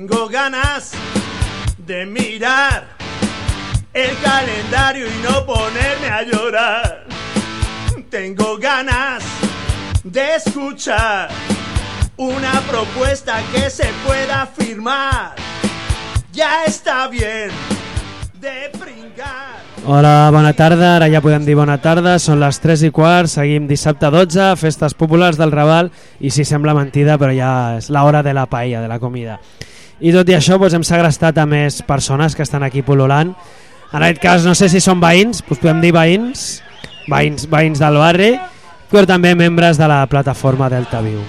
Tengo ganas de mirar el calendario y no ponerme a llorar. Tengo ganas de escuchar una propuesta que se pueda firmar. Ja està bien de pringar. Hola, bona tarda, ara ja podem dir bona tarda, són les 3:15, seguim dissabte 12, festes populars del Raval, i si sembla mentida, però ja és l'hora de la paella, de la comida. I tot i això doncs, hem segrestat a més persones que estan aquí pol·lulant. En aquest cas no sé si són veïns, doncs podem dir veïns del barri, però també membres de la plataforma Delta Viu.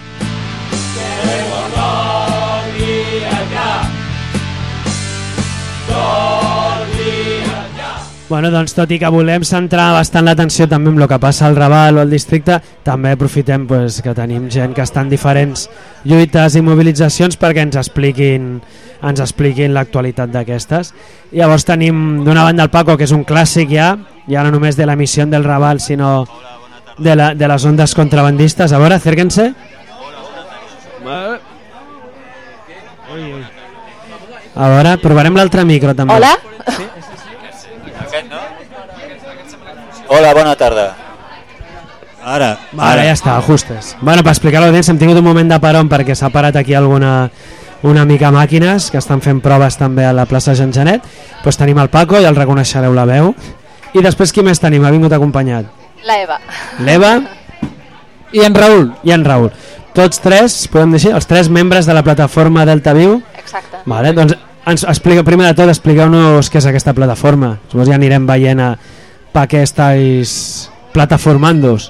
Bueno, doncs tot i que volem centrar bastant l'atenció també en el que passa al Raval o al districte, també aprofitem pues, que tenim gent que està en diferents lluites i mobilitzacions perquè ens expliquin l'actualitat d'aquestes. Llavors tenim d'una banda el Paco, que és un clàssic ja no només de l'emissió del Raval, sinó de les ondes contrabandistes. A veure, acérquense. A veure, provarem l'altre micro també. Hola. Sí? Hola, bona tarda. Ara ja està, justes. Bueno, per explicar a l'audiència, hem tingut un moment de paron perquè s'ha parat aquí una mica màquines que estan fent proves també a la plaça Jean Genet. Doncs tenim el Paco, ja el reconeixereu la veu. I després qui més tenim? Ha vingut acompanyat? La Eva. L'Eva i en Raül. Tots tres, podem dir així, els tres membres de la plataforma Delta Viu. Exacte. Vale, doncs primer de tot expliqueu-nos què és aquesta plataforma. Llavors ja anirem veient per què estàs plataformant-vos.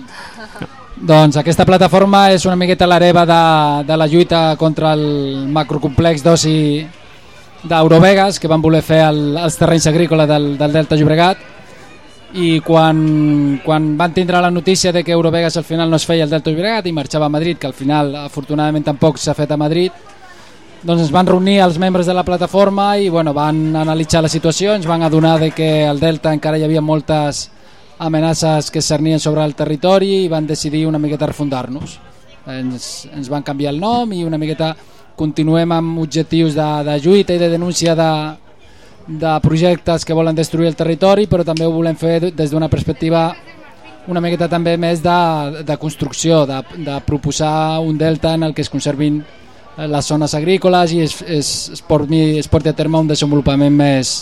Doncs aquesta plataforma és una miqueta l'hereva de la lluita contra el macrocomplex d'oci d'Eurovegas que van voler fer als terrenys agrícoles del Delta Llobregat, i quan van tindre la notícia de que Eurovegas al final no es feia al Delta Llobregat i marxava a Madrid, que al final afortunadament tampoc s'ha fet a Madrid, doncs ens van reunir els membres de la plataforma i van analitzar la situació. Ens van adonar de que al Delta encara hi havia moltes amenaces que es cernien sobre el territori i van decidir una miqueta refundar-nos. Ens van canviar el nom i una miqueta continuem amb objectius de lluita i de denúncia de projectes que volen destruir el territori, però també ho volem fer des d'una perspectiva una miqueta també més de construcció, de proposar un delta en el que es conservin les zones agrícoles i es porti a terme un desenvolupament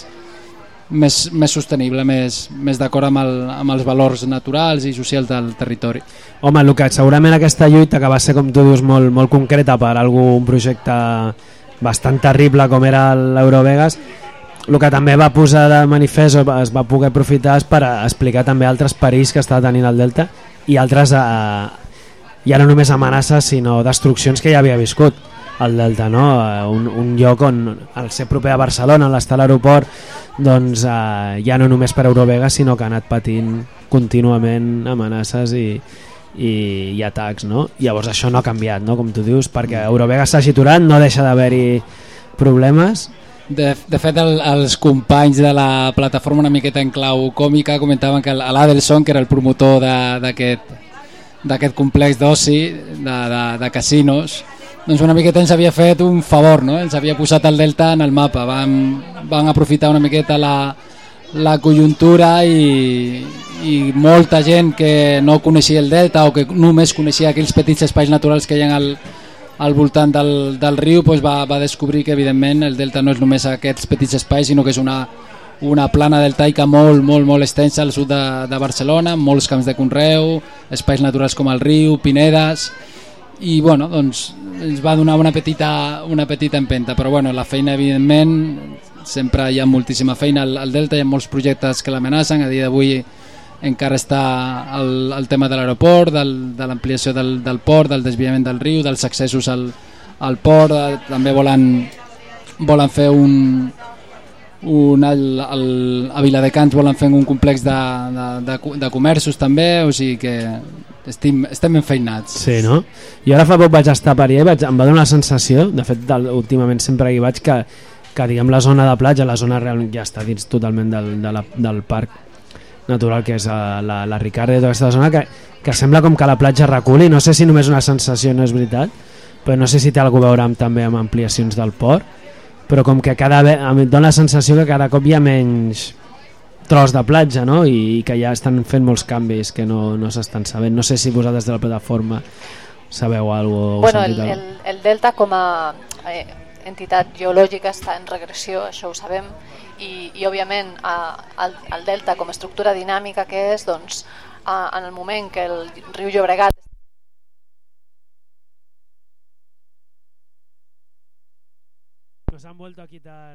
més sostenible, més d'acord amb els valors naturals i socials del territori. Home, el que segurament aquesta lluita, que va ser, com tu dius, molt concreta per un projecte bastant terrible com era l'Eurovegas, el que també va posar de manifest o es va poder aprofitar és per explicar també altres perills que està tenint el Delta i altres, ja no només amenaces sinó destruccions que ja havia viscut el Delta, no? Un lloc on al ser proper a Barcelona, on està l'aeroport, doncs ja no només per Eurovegas sinó que ha anat patint contínuament amenaces i atacs, no? Llavors això no ha canviat, no? Com tu dius, perquè Eurovegas s'hagi aturat, no deixa d'haver-hi problemes. De fet, els companys de la plataforma una miqueta en clau còmica comentaven que l'Adelson, que era el promotor d'aquest complex d'oci, de casinos, doncs una miqueta ens havia fet un favor, no? Ens havia posat el Delta en el mapa. Van aprofitar una miqueta la conjuntura i molta gent que no coneixia el Delta o que només coneixia aquells petits espais naturals que hi ha al voltant del riu, doncs va descobrir que evidentment el Delta no és només aquests petits espais, sinó que és una plana deltaica molt extensa al sud de Barcelona, amb molts camps de conreu, espais naturals com el riu, pinedes, i doncs ens va donar una petita empenta, però la feina evidentment sempre hi ha moltíssima feina al Delta, hi ha molts projectes que l'amenacen. A dia d'avui encara està el tema de l'aeroport, de l'ampliació del port, del desviament del riu, dels accessos al port. També volen fer a Viladecans volen fer un complex de comerços també, o sigui que estem enfeinats. Sí, no? I ara fa poc vaig estar per allà i em va donar la sensació, de fet últimament sempre hi vaig, que diguem la zona de platja, la zona real ja està dins totalment del parc natural que és la Ricarda i tota aquesta zona, que sembla com que la platja reculi. No sé si només una sensació, no és veritat, però no sé si té alguna cosa a veure també amb ampliacions del port, però com que em dóna la sensació que cada cop hi ha menys tros de platja, no? I que ja estan fent molts canvis que no s'estan sabent. No sé si vosaltres de la plataforma sabeu alguna cosa. Bueno, el delta com a entitat geològica està en regressió, això ho sabem, i òbviament el delta com a estructura dinàmica que és, doncs en el moment que el riu Llobregat nos han vuelto a quitar...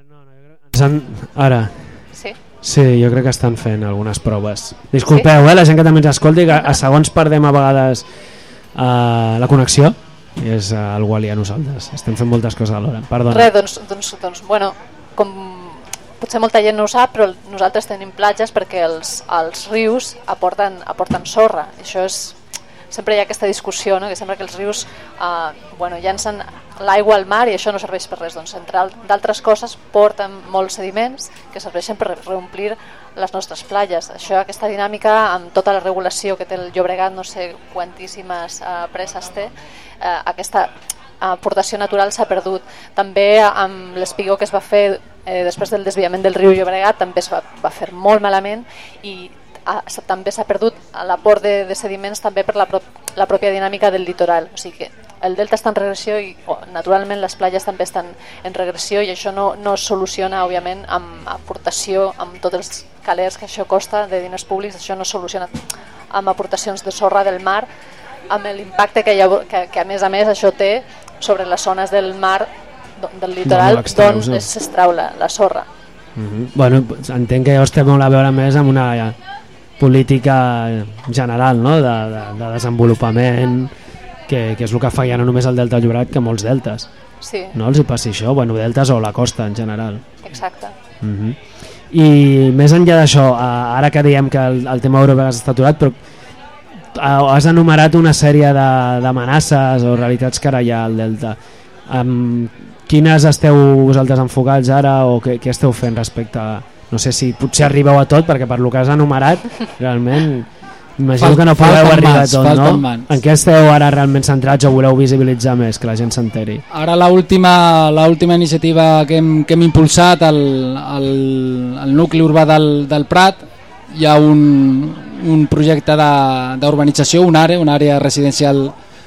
Ara sí, jo crec que estan fent algunes proves. Disculpeu, la gent que també ens escolti, que a segons perdem a vegades la connexió i és algú aliè a nosaltres, estem fent moltes coses alhora. Perdona. Res, doncs bueno, com potser molta gent no ho sap, però nosaltres tenim platges perquè els rius aporten sorra. Això és, sempre hi ha aquesta discussió, no? Que sembla que els rius llancen l'aigua al mar i això no serveix per res. Doncs, entre d'altres coses, porten molts sediments que serveixen per reomplir les nostres platges. Aquesta dinàmica, amb tota la regulació que té el Llobregat, no sé quantíssimes preses té, aquesta aportació natural s'ha perdut. També amb l'espigó que es va fer després del desviament del riu Llobregat també es va fer molt malament i també s'ha perdut l'aport de sediments també per la pròpia dinàmica del litoral. O sigui que el delta està en regressió i naturalment les platges també estan en regressió i això no es soluciona òbviament amb aportació, amb tots els calers que això costa de diners públics, això no es soluciona amb aportacions de sorra del mar, amb l'impacte que a més això té sobre les zones del mar del litoral d'on s'extrau la sorra. Bueno, entenc que llavors té molt a veure més amb una política general, no? de desenvolupament, que és el que fa ja no només el delta del Llobregat, que molts deltes. Sí. No els hi passi això, deltes o la costa en general. Exacte. I més enllà d'això, ara que diem que el tema Eurovegas està aturat, però has enumerat una sèrie d'amenaces o realitats que ara hi ha al delta. Quines esteu vosaltres enfocats ara o què esteu fent respecte a... No sé si potser arribeu a tot, perquè per lo que has enumerat realment imagino que no podeu arribar a tot, no? En què esteu ara realment centrats o voleu visibilitzar més, que la gent s'enteri? Ara l'última iniciativa que hem impulsat al nucli urbà del Prat, hi ha un projecte d'urbanització, una àrea residencial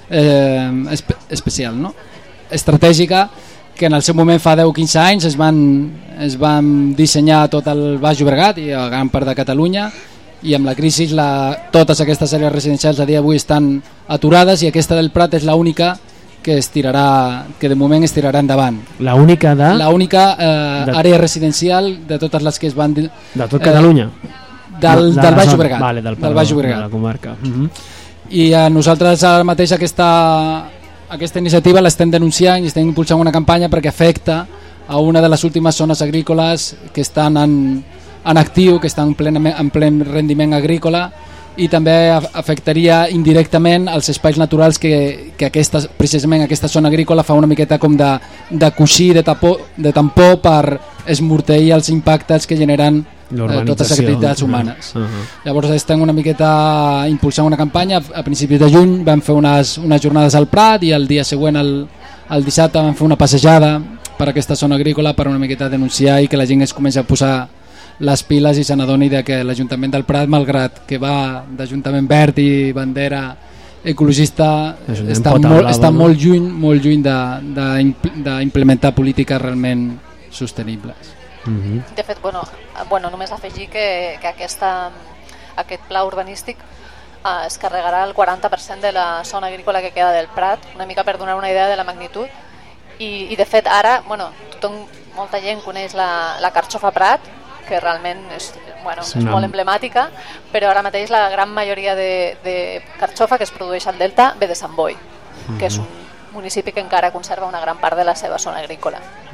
especial, no? Estratègica, que en el seu moment fa 10-15 anys es van dissenyar tot el Baix Llobregat i a gran part de Catalunya, i amb la crisi totes aquestes àrees residencials a dia d'avui estan aturades i aquesta del Prat és l'única que de moment es tirarà endavant. L'única àrea residencial de totes les que es van... De tot Catalunya? Del Baix Llobregat. Vale, del Baix Llobregat. De la comarca. I nosaltres ara mateix aquesta iniciativa l'estem denunciant i estem impulsant una campanya perquè afecta a una de les últimes zones agrícoles que estan en actiu, que estan en ple rendiment agrícola, i també afectaria indirectament els espais naturals que precisament aquesta zona agrícola fa una miqueta com de coixí, de tampó per esmorteir els impactes que generen totes les activitats humanes. Llavors estem una miqueta impulsant una campanya. A principis de juny vam fer unes jornades al Prat i el dia següent, el dissabte, vam fer una passejada per aquesta zona agrícola per una miqueta denunciar i que la gent es comenci a posar les piles i se n'adoni que l'Ajuntament del Prat, malgrat que va d'Ajuntament Verd i bandera ecologista, està molt lluny d'implementar polítiques realment sostenibles. De fet, només afegir que aquest pla urbanístic es carregarà el 40% de la zona agrícola que queda del Prat, una mica per donar una idea de la magnitud, i de fet ara molta gent coneix la carxofa Prat, que realment és molt emblemàtica, però ara mateix la gran majoria de carxofa que es produeix al delta ve de Sant Boi, que és un municipi que encara conserva una gran part de la seva zona agrícola.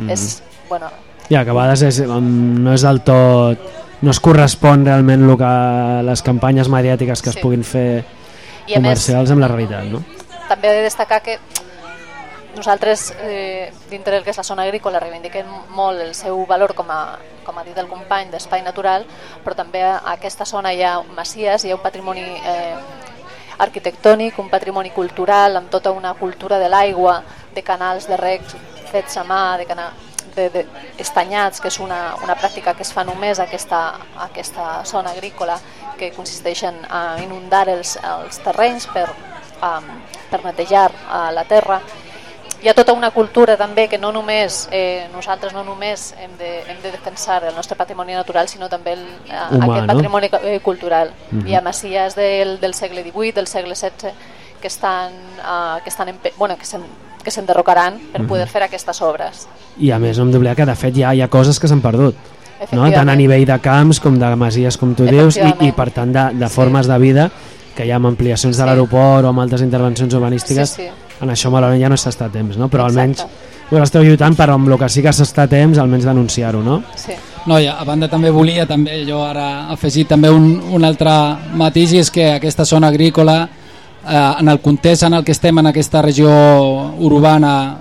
Ja, que a vegades no és del tot, no es correspon realment les campanyes mediàtiques que es puguin fer comercials amb la realitat, no? També he de destacar que nosaltres, dintre del que és la zona agrícola, reivindiquem molt el seu valor, com ha dit el company, d'espai natural, però també a aquesta zona hi ha masies, hi ha un patrimoni arquitectònic, un patrimoni cultural, amb tota una cultura de l'aigua, de canals de reg fets a mà, estanyats, que és una pràctica que es fa només a aquesta zona agrícola, que consisteix en inundar els terrenys per netejar la terra. Hi ha tota una cultura també que nosaltres no només hem de defensar el nostre patrimoni natural, sinó també aquest patrimoni cultural. Hi ha masies del segle XVIII, del segle XVI, que s'enderrocaran per poder fer aquestes obres. I a més no hem d'oblidar que de fet hi ha coses que s'han perdut, no? Tant a nivell de camps com de masies, com tu dius, i per tant de formes de vida, que hi ha amb ampliacions de l'aeroport o amb altres intervencions urbanístiques. En això malauradament ja no s'està a temps, no? Però almenys esteu lluitant per amb el que sí que s'està a temps, almenys denunciar-ho, no? Sí. No, i a banda també volia, jo ara afegir també un altre matís, i és que aquesta zona agrícola, en el context en el que estem en aquesta regió urbana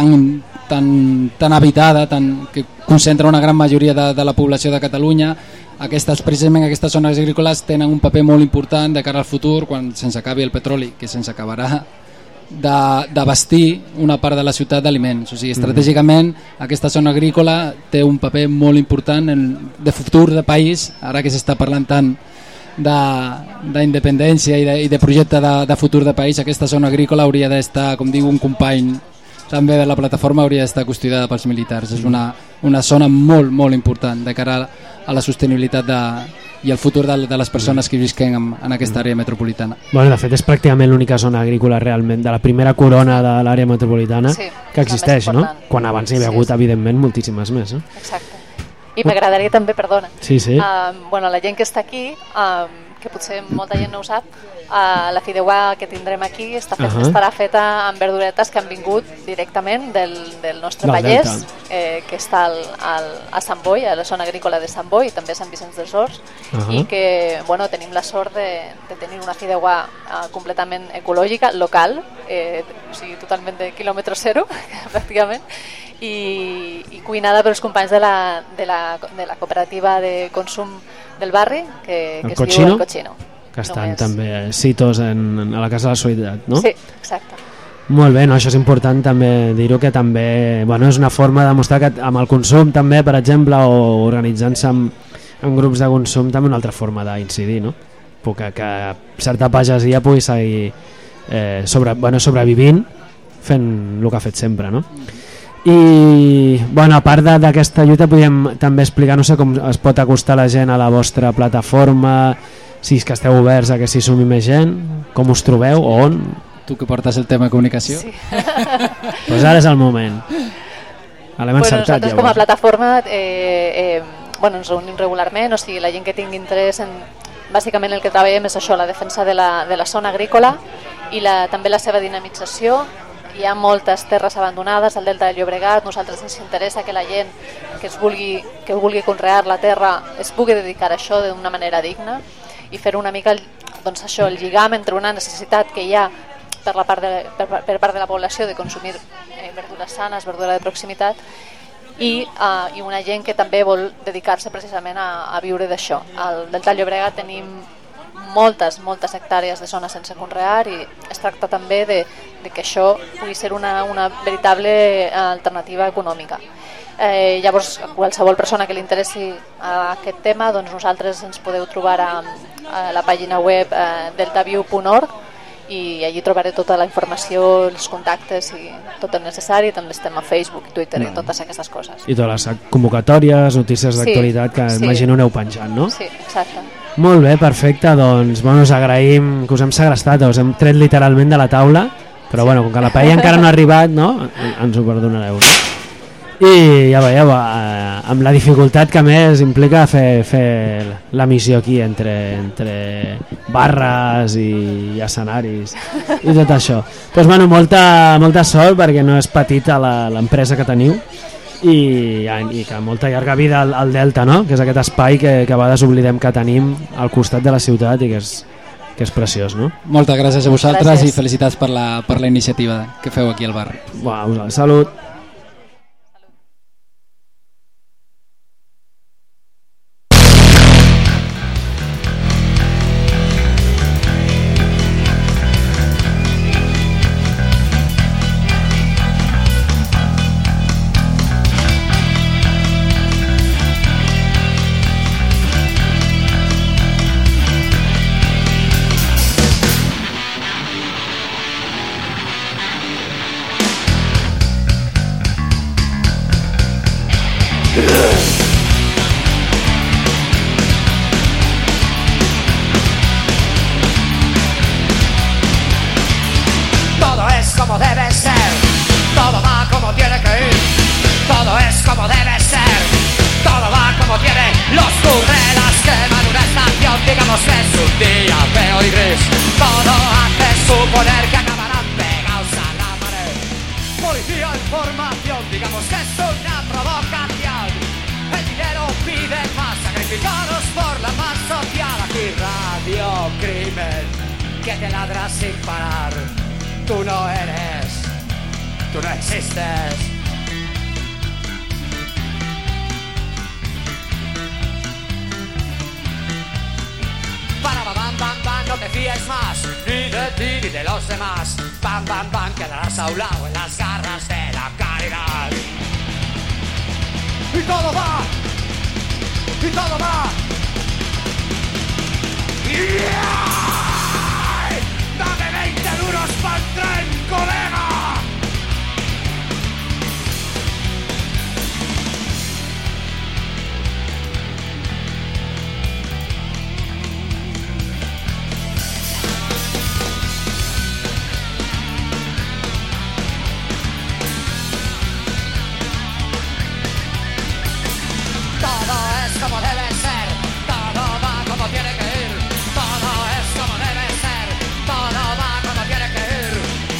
tan habitada, que concentra una gran majoria de la població de Catalunya, precisament aquestes zones agrícoles tenen un paper molt important de cara al futur, quan se'ns acabi el petroli, que se'ns acabarà, d'abastir una part de la ciutat d'aliments. O sigui, estratègicament aquesta zona agrícola té un paper molt important de futur de país, ara que s'està parlant tant d'independència i de projecte de futur de país. Aquesta zona agrícola hauria d'estar, com diu un company també de la plataforma, hauria d'estar custodiada pels militars. És una zona molt, molt important de cara a la sostenibilitat i el futur de les persones que visquen en aquesta àrea metropolitana. Bueno, de fet és pràcticament l'única zona agrícola realment de la primera corona de l'àrea metropolitana que existeix, no? Quan abans hi havia hagut evidentment moltíssimes més, no? Exacte. I m'agradaria també, perdona, la gent que està aquí, que potser molta gent no ho sap, la fideuà que tindrem aquí estarà feta amb verduretes que han vingut directament del nostre Vallès, que està a Sant Boi, a la zona agrícola de Sant Boi, i també a Sant Vicenç dels Horts, i que tenim la sort de tenir una fideuà completament ecològica, local, o sigui, totalment de quilòmetre zero, pràcticament, i cuinada pels companys de la cooperativa de consum del barri, que es diu El Cochino, que estan també citos a la Casa de la Solidaritat, no? Sí, exacte. Molt bé, això és important també dir-ho, que també és una forma de mostrar que amb el consum també, per exemple, o organitzant-se en grups de consum, també una altra forma d'incidir, no? Que certa pagesia pugui seguir sobrevivint fent el que ha fet sempre, no? I a part d'aquesta lluita podríem també explicar, no sé com es pot acostar la gent a la vostra plataforma, si és que esteu oberts a que s'hi sumi més gent, com us trobeu o on? Tu que portes el tema de comunicació. Sí. Pues ara és el moment. L'hem encertat, nosaltres com a plataforma ens reunim regularment, o sigui, la gent que tingui interès bàsicament el que treballem és això, la defensa de la zona agrícola i també la seva dinamització. Hi ha moltes terres abandonades al Delta del Llobregat. Nosaltres ens interessa que la gent que vulgui conrear la terra es pugui dedicar a això d'una manera digna i fer una mica el lligam entre una necessitat que hi ha per part de la població de consumir verdures sanes, verdura de proximitat, i una gent que també vol dedicar-se precisament a viure d'això. Al Delta del Llobregat tenim moltes hectàrees de zona sense conrear i es tracta també de que això pugui ser una veritable alternativa econòmica. Llavors, qualsevol persona que li interessi aquest tema, nosaltres ens podeu trobar a la pàgina web deltaview.org i allí trobaré tota la informació, els contactes i tot el necessari. També estem a Facebook, Twitter i totes aquestes coses. I totes les convocatòries, notícies d'actualitat que imagino aneu penjant, no? Sí, exacte. Molt bé, perfecte, doncs us agraïm que us hem segrestat, us hem tret literalment de la taula, però com que la paella encara no ha arribat, no? Ens ho perdonareu, no? I ja veieu, amb la dificultat que més implica fer la missió aquí entre barres i escenaris i tot això. Doncs molta sort, perquè no és petita l'empresa que teniu i que molta llarga vida al Delta, no? Que és aquest espai que a vegades oblidem que tenim al costat de la ciutat i que és preciós, no? Moltes gràcies a vosaltres i felicitats per la iniciativa que feu aquí al barri. Salut. Policía en formación, digamos que es una provocación. El dinero pide más, sacrificados por la paz social. Aquí Radio Crimen, que te ladra sin parar. Tú no eres, tú no existes. Para bam bam bam, no te fíes más, ni de ti ni de los demás. Bam bam bam, quedarás aulado en las garras de la caridad. Y todo va, y todo va. ¡Yeah! ¡Dame 20 duros para el tren, colega! Todo es como debe ser, todo va como tiene que ir. Todo es como debe ser, todo va como tiene que ir.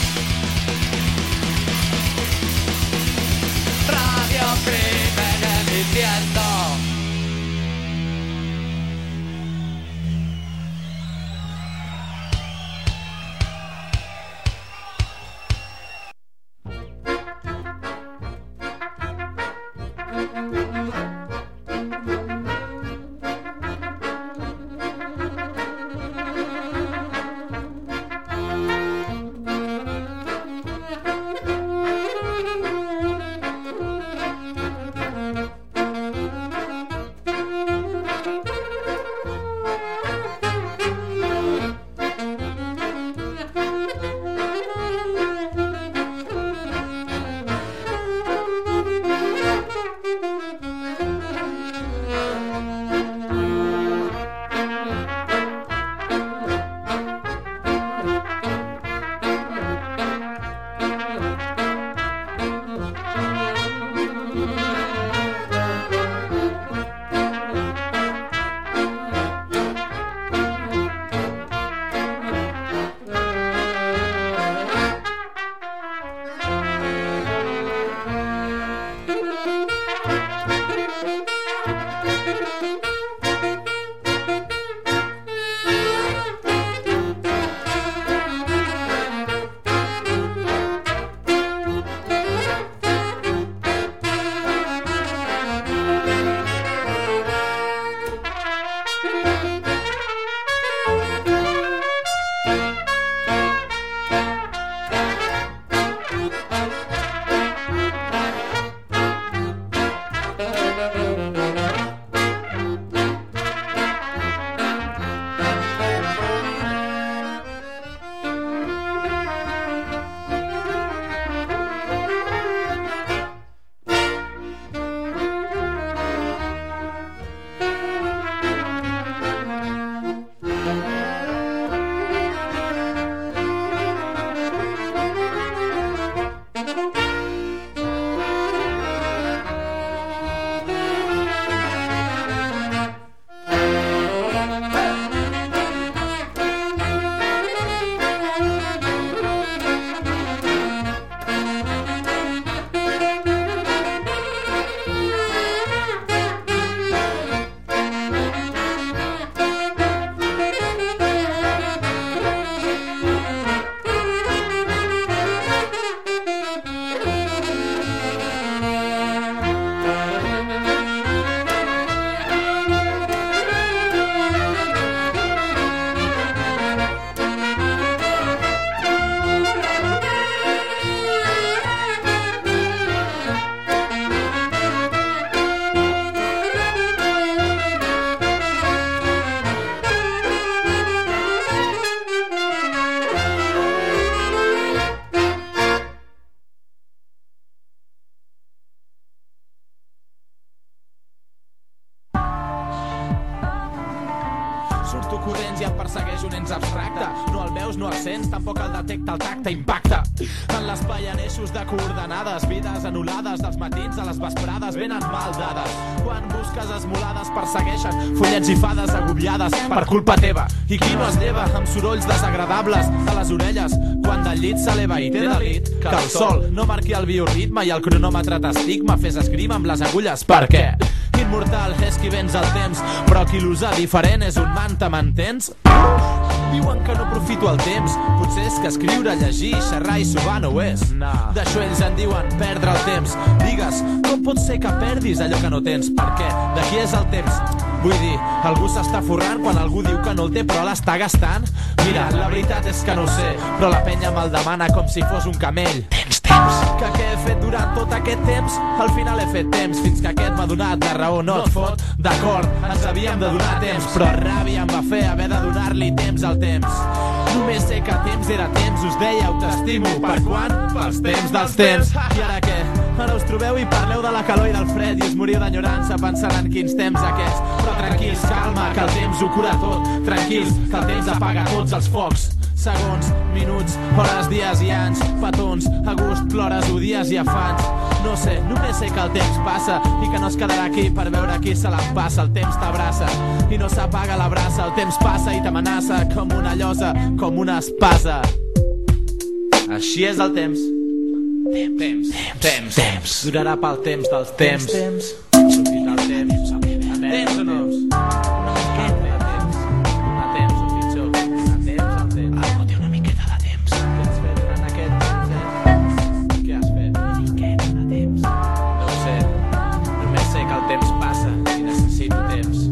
Radio Crimen emitiendo. corrents i et persegueix un ens abstracte. No el veus, no el sents, tampoc el detecta el tacte, impacta. En l'espai en eixos de coordenades, vides anul·lades, dels matins a les vesprades venen mal dades. Quan busques esmolades persegueixen follets i fades agobiades per culpa teva. I qui no es lleva amb sorolls desagradables a les orelles quan del llit s'eleva i té delit que el sol no marqui el bioritme i el cronòmetre t'estigma, fes esgrima amb les agulles. Per què? Immortal és qui vens el temps, però qui l'usa diferent és un manta, m'entens? Diuen que no aprofito el temps, potser és que escriure, llegir, xerrar i subar no ho és. D'això ells en diuen perdre el temps. Digues, com pot ser que perdis allò que no tens? Per què? De qui és el temps? Vull dir, algú s'està forrant quan algú diu que no el té però l'està gastant? Mira, la veritat és que no ho sé, però la penya me'l demana com si fos un camell. Temps. Que què he fet durant tot aquest temps? Al final he fet temps, fins que aquest m'ha donat la raó. No et fot? D'acord, ens havíem de donar temps, però ràbia em va fer haver de donar-li temps al temps. Només sé que temps era temps, us deia ho t'estimo. Per quan? Pels temps dels temps. I ara què? Ara us trobeu i parleu de la calor i del fred i us moriu d'enyorança pensant en quins temps aquests. Però tranquils, calma, que el temps ho cura tot. Tranquils, que el temps apaga tots els focs. Segons, minuts, hores, dies i anys, petons, a gust, plores, odies i afans. No sé, només sé que el temps passa i que no es quedarà aquí per veure qui se l'empassa. El temps t'abraça i no s'apaga la braça. El temps passa i t'amenaça com una llosa, com una espasa. Així és el temps. Temps. Durarà pel temps dels temps. Sortirà el temps. Temps o no? Una miqueta de temps. A temps o pitjor. A temps al temps. Algú té una miqueta de temps. Què has fet durant aquest temps, Què has fet? Una miqueta de temps. No ho sé. Només sé que el temps passa i necessito temps.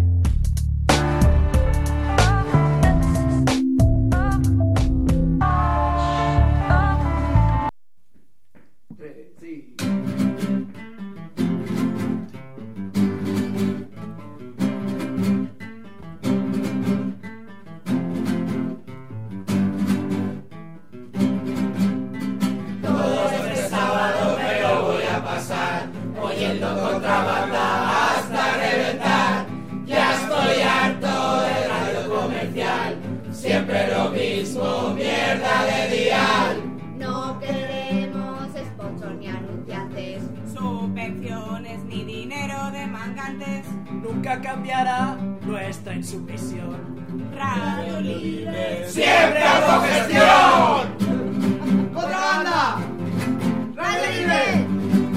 Nunca cambiará nuestra insumisión. Radio Libre, siempre autogestión. ¡Otra banda! Radio Libre.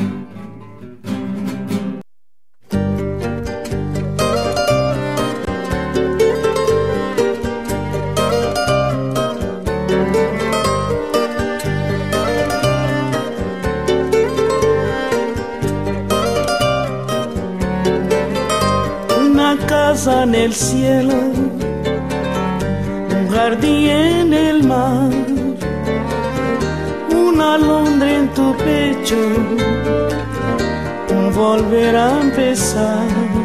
Casa en el cielo, un jardín en el mar, una alondra en tu pecho, un volver a empezar,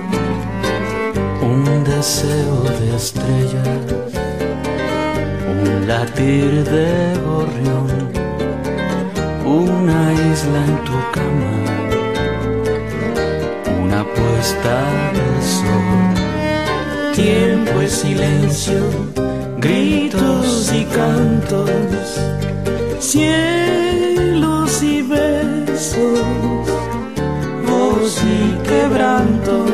un deseo de estrellas, un latir de gorrión, una isla en tu cama, una puesta de sol. Tiempo es silencio, gritos y cantos, cielos y besos, voz y quebranto.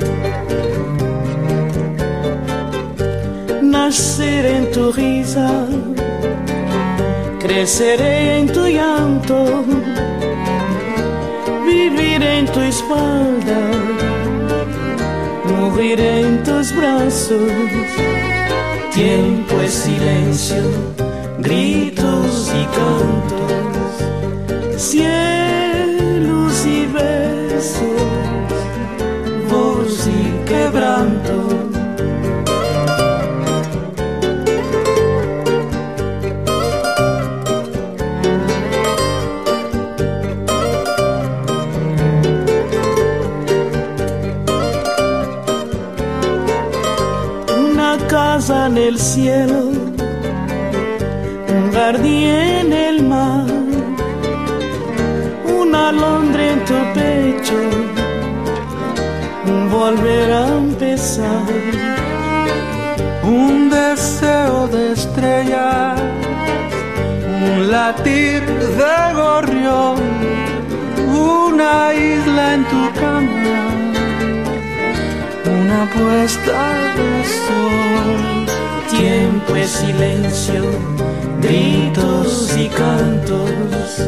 Nacer en tu risa, crecer en tu llanto, vivir en tu espalda, morir en tus brazos. Tiempo es silencio, gritos y cantos, cielos y besos, voz y quebranto. Casa en el cielo, un jardín en el mar, una alondra en tu pecho, un volver a empezar, un deseo de estrellas, un latir de gorrión, una isla en tu cama, una puesta de sol. Tiempo es silencio, gritos y cantos,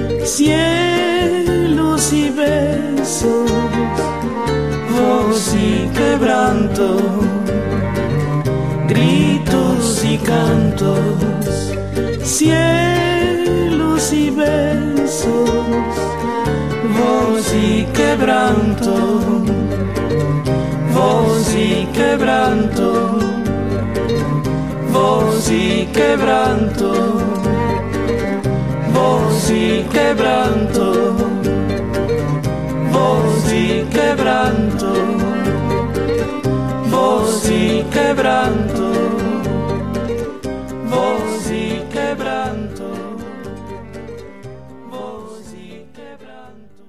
cielos y besos, voz y quebranto, gritos y cantos, cielos y besos, voz y quebranto, voz y quebranto, voz y quebranto, voz y quebranto, voz y quebranto, voz y quebranto, voz y quebranto, voz y quebranto.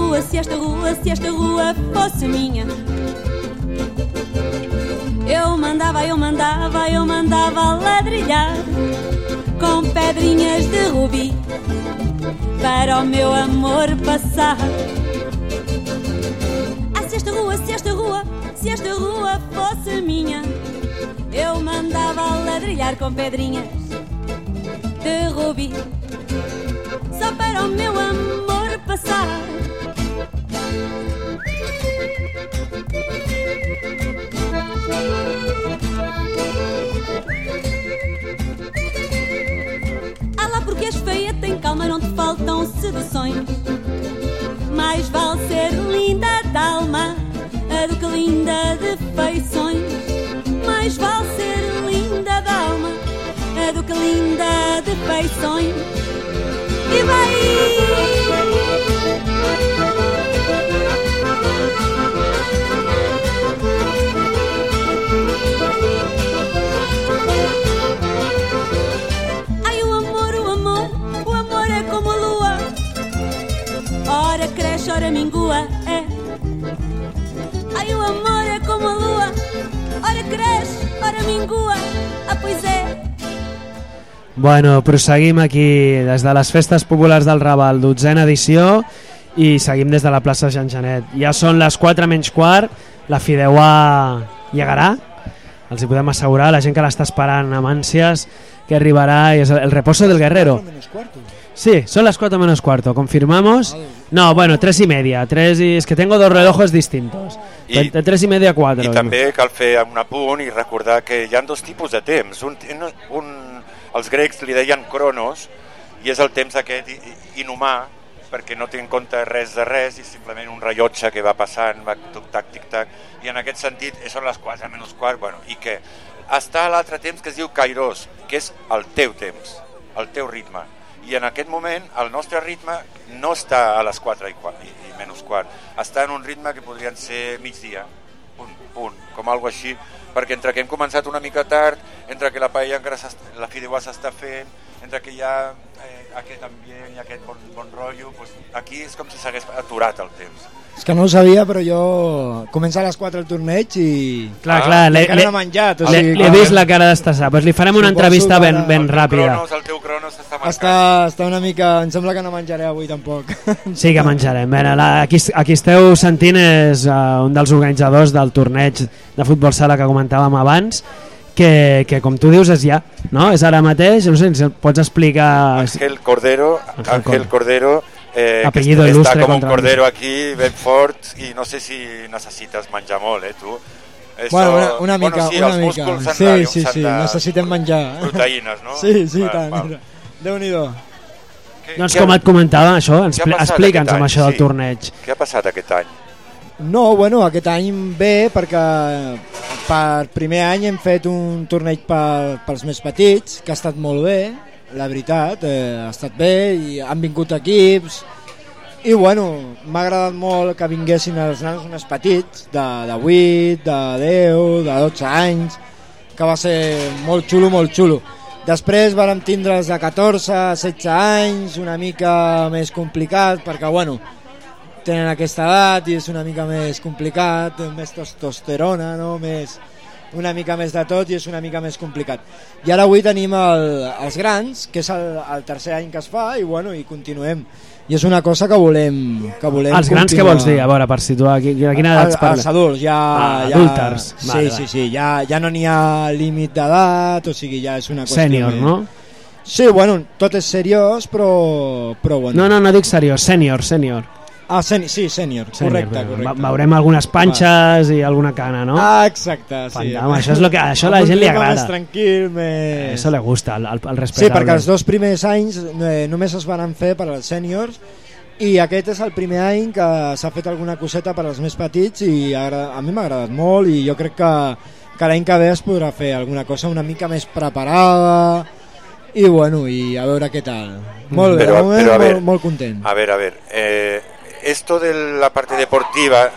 se esta rua fosse minha, eu mandava ladrilhar com pedrinhas de rubi para o meu amor passar. Ah, se esta rua fosse minha, eu mandava ladrilhar com pedrinhas de rubi só para o meu amor passar. Ah lá, porque és feia, tem calma, não te faltam seduções. Mais vale ser linda de alma do que linda de feições. Mais vale ser linda de alma do que linda de feições. E vai! Ai, o amor é como a lua, ora cresce, ora mingua, é. Ai, o amor é como a lua, ora cresce, ora mingua, ah, pois é. Bueno, proseguim aquí des de les Festes Populars del Raval, 12a edició, i seguim des de la plaça Jean Genet. Ja són les 4:15, la Fideuà llegarà, els hi podem assegurar, la gent que l'està esperant amb ànsies, que arribarà, i és el reposo del Guerrero. Sí, son las 4:15, confirmamos. No, bueno, 3:30, es que tengo dos relojes distintos, de 3:30 a 4. I també cal fer un apunt i recordar que hi ha dos tipus de temps. Els grecs li deien cronos, i és el temps aquest inhumà, perquè no té en compte res de res, i simplement un rellotge que va passant, va tic-tac, tic-tac, i en aquest sentit són les 4:15, bueno, i què? Està l'altre temps que es diu kairos, que és el teu temps, el teu ritme, i en aquest moment el nostre ritme no està a les 4:15, està en un ritme que podrien ser migdia, punt, com algo així, perquè entre que hem començat una mica tard, entre que la paella encara la fideuà s'està fent, entre que hi ha aquest ambient i aquest bon rotllo, doncs aquí és com si s'hagués aturat el temps. És que no ho sabia, però jo comença a les 4 el torneig i... Clar, encara no he menjat. L'he vist la cara d'estassar, doncs li farem una entrevista ben ràpida. El teu cronos està marcat. Està una mica... Em sembla que no menjaré avui tampoc. Sí que menjarem. Aquí esteu sentint és un dels organitzadors del torneig de futbol sala que comentàvem abans, que com tu dius és ja, no? És ara mateix, no sé si pots explicar... Ángel Cordero, apellido que il·lustre està com un contra cordero aquí, ben fort, i no sé si necessites menjar molt, tu. Bueno, una mica. Sí, necessitem menjar. Proteïnes, no? Sí, tant. Déu-n'hi-do. Doncs com et comentava, això, explica'ns amb això del torneig. Què ha passat aquest any? No, bueno, aquest any bé, perquè per primer any hem fet un torneig pels més petits, que ha estat molt bé, la veritat, ha estat bé, i han vingut equips, i bueno, m'ha agradat molt que vinguessin els nanos més petits, de 8, de 10, de 12 anys, que va ser molt xulo. Després vàrem tindre els de 14, 16 anys, una mica més complicat, perquè bueno, tenen aquesta edat i és una mica més complicat, més testosterona, no? Una mica més de tot i és una mica més complicat. I ara avui tenim els grans, que és el tercer any que es fa, i bueno, i continuem. I és una cosa que volem Els grans què vols dir? A veure, per situar, a quina edat es parla? Els adults, adúlters. Sí, ja no n'hi ha límit d'edat, o sigui, ja és una qüestió... Sènior, no? Sí, bueno, tot és seriós, però bueno. No dic seriós, sènior. Sí, sènior, correcte. Veurem algunes panxes i alguna cana, no? Exacte, sí. Això a la gent li agrada. Més tranquil, més... Això li gusta, el respectable. Sí, perquè els 2 primers anys només es van fer per als sèniors, i aquest és el primer any que s'ha fet alguna coseta per als més petits, i a mi m'ha agradat molt, i jo crec que l'any que ve es podrà fer alguna cosa una mica més preparada, i bueno, i a veure què tal. Molt bé, de moment molt content. A ver, esto de la parte deportiva...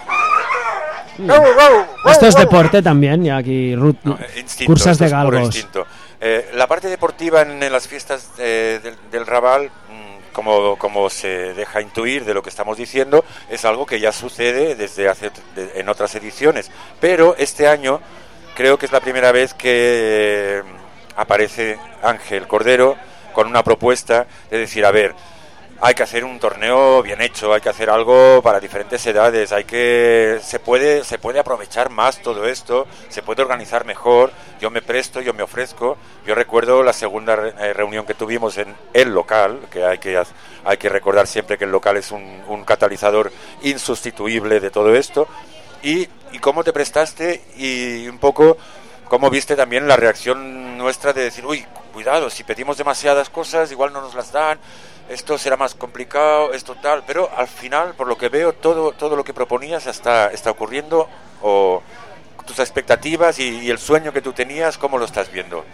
Esto es deporte también, ya aquí cursos de galgos. La parte deportiva en las fiestas del Raval como se deja intuir de lo que estamos diciendo, es algo que ya sucede en otras ediciones. Pero este año creo que es la primera vez que aparece Ángel Cordero con una propuesta de decir, a ver, hay que hacer un torneo bien hecho, hay que hacer algo para diferentes edades, se puede aprovechar más todo esto, se puede organizar mejor, yo me presto, yo me ofrezco. Yo recuerdo la segunda reunión que tuvimos en el local, que hay que recordar siempre que el local es un catalizador insustituible de todo esto, y cómo te prestaste y un poco cómo viste también la reacción nuestra de decir, uy, cuidado, si pedimos demasiadas cosas igual no nos las dan, esto será más complicado, esto tal, pero al final, por lo que veo, todo lo que proponías está ocurriendo, o tus expectativas y el sueño que tú tenías, ¿cómo lo estás viendo?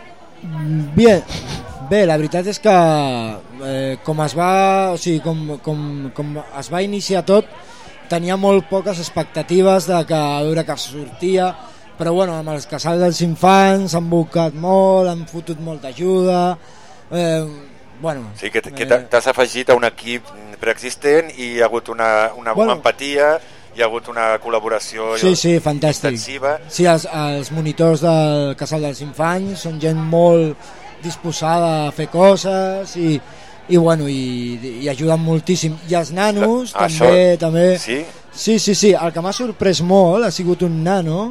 Bé, la veritat és que com es va iniciar tot, tenia molt poques expectatives de que a veure què sortia, però bueno, amb els casals dels infants s'han buscat molt, han fotut molta ajuda, bueno... Sí, que t'has afegit a un equip preexistent i hi ha hagut una empatia, hi ha hagut una col·laboració fantàstic. Intensiva. Sí, els monitors del casal dels infants són gent molt disposada a fer coses i ajuden moltíssim. I els nanos també... Sí? Sí, el que m'ha sorprès molt ha sigut un nano,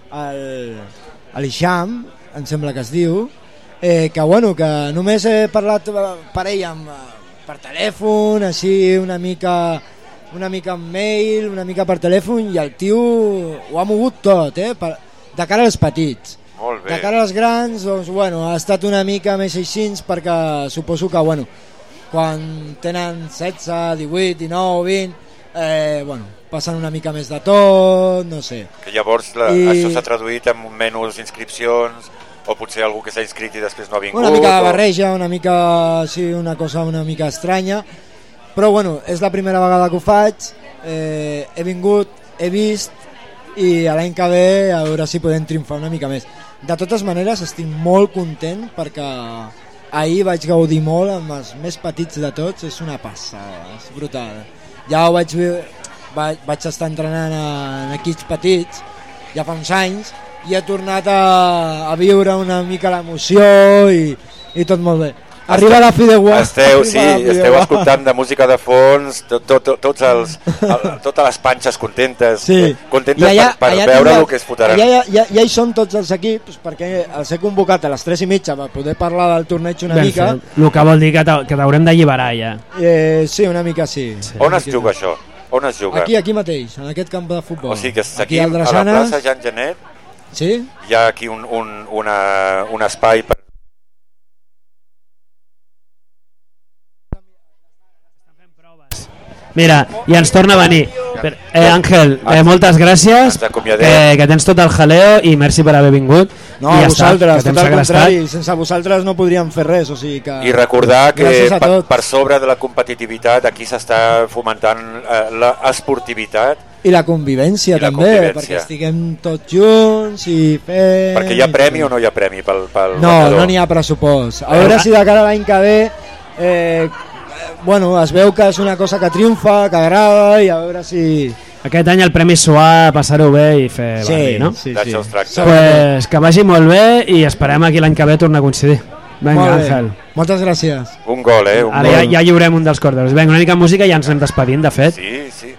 l'Ixam, em sembla que es diu, que només he parlat per ell per telèfon, així una mica en mail, una mica per telèfon, i el tio ho ha mogut tot, de cara als petits. Molt bé. De cara als grans, doncs, ha estat una mica més així, perquè suposo que, quan tenen 16, 18, 19, 20, passen una mica més de tot, no sé. Que llavors això s'ha traduït en menys inscripcions, o potser algú que s'ha inscrit i després no ha vingut. Una mica de barreja, una mica, sí, una cosa una mica estranya, però és la primera vegada que ho faig, he vingut, he vist, i l'any que ve a veure si podem triomfar una mica més. De totes maneres estic molt content perquè ahir vaig gaudir molt amb els més petits de tots, és una passada, és brutal. Ja ho vaig estar entrenant en equips petits ja fa uns anys i he tornat a viure una mica l'emoció i tot molt bé. Arriba la Fideuà. Esteu escoltant de música de fons, totes les panxes contentes, per veure el que es fotran. Ja hi són tots els equips, perquè els he convocat a les 3:30 per poder parlar del torneig una mica. El que vol dir que t'haurem d'alliberar ja. Sí, una mica sí. On es juga això? On es juga? Aquí mateix, en aquest camp de futbol. O sigui que aquí a la plaça Jean Genet hi ha aquí un espai per... Mira, i ens torna a venir. Àngel, moltes gràcies, que tens tot el jaleo i merci per haver vingut. No, a vosaltres, tot el contrari, sense vosaltres no podríem fer res. I recordar que per sobre de la competitivitat aquí s'està fomentant l'esportivitat. I la convivència també, perquè estiguem tots junts i fem... Perquè hi ha premi o no hi ha premi pel No n'hi ha pressupost. A veure si de cara a l'any que ve... es veu que és una cosa que triomfa, que agrada, i a veure si... Aquest any el Premi Suà, passar-ho bé i fer barri, no? Sí. D'això es tracta. Pues que vagi molt bé i esperem aquí l'any que ve tornar a coincidir. Vinga, Àngel. Moltes gràcies. Un gol, un Ara gol. Ja lliurem un dels còrdols. Vinga, una mica de música i ja ens anem despedint, de fet. Sí.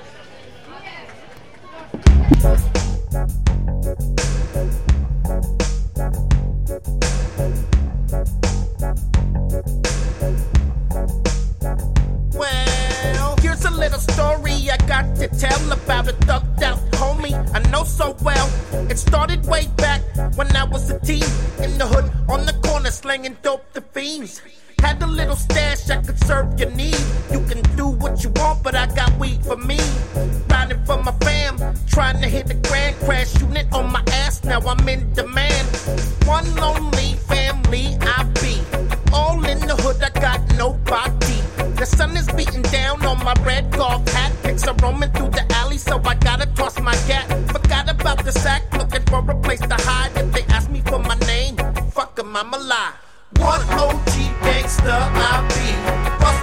Story I got to tell about a thugged out homie I know so well. It started way back when I was a teen in the hood on the corner slanging dope to fiends. Had a little stash I could serve your need. You can do what you want, but I got weed for me. Riding for my fam, trying to hit a grand crash unit on my ass. Now I'm in demand. One lonely family I be. All in the hood, I got nobody. The sun is beating down on my red golf hat. Pics are roaming through the alley, so I gotta toss my gat. Forgot about the sack, looking for a place to hide. If they ask me for my name, fuck 'em, I'ma lie. One OG gangster I be. Bust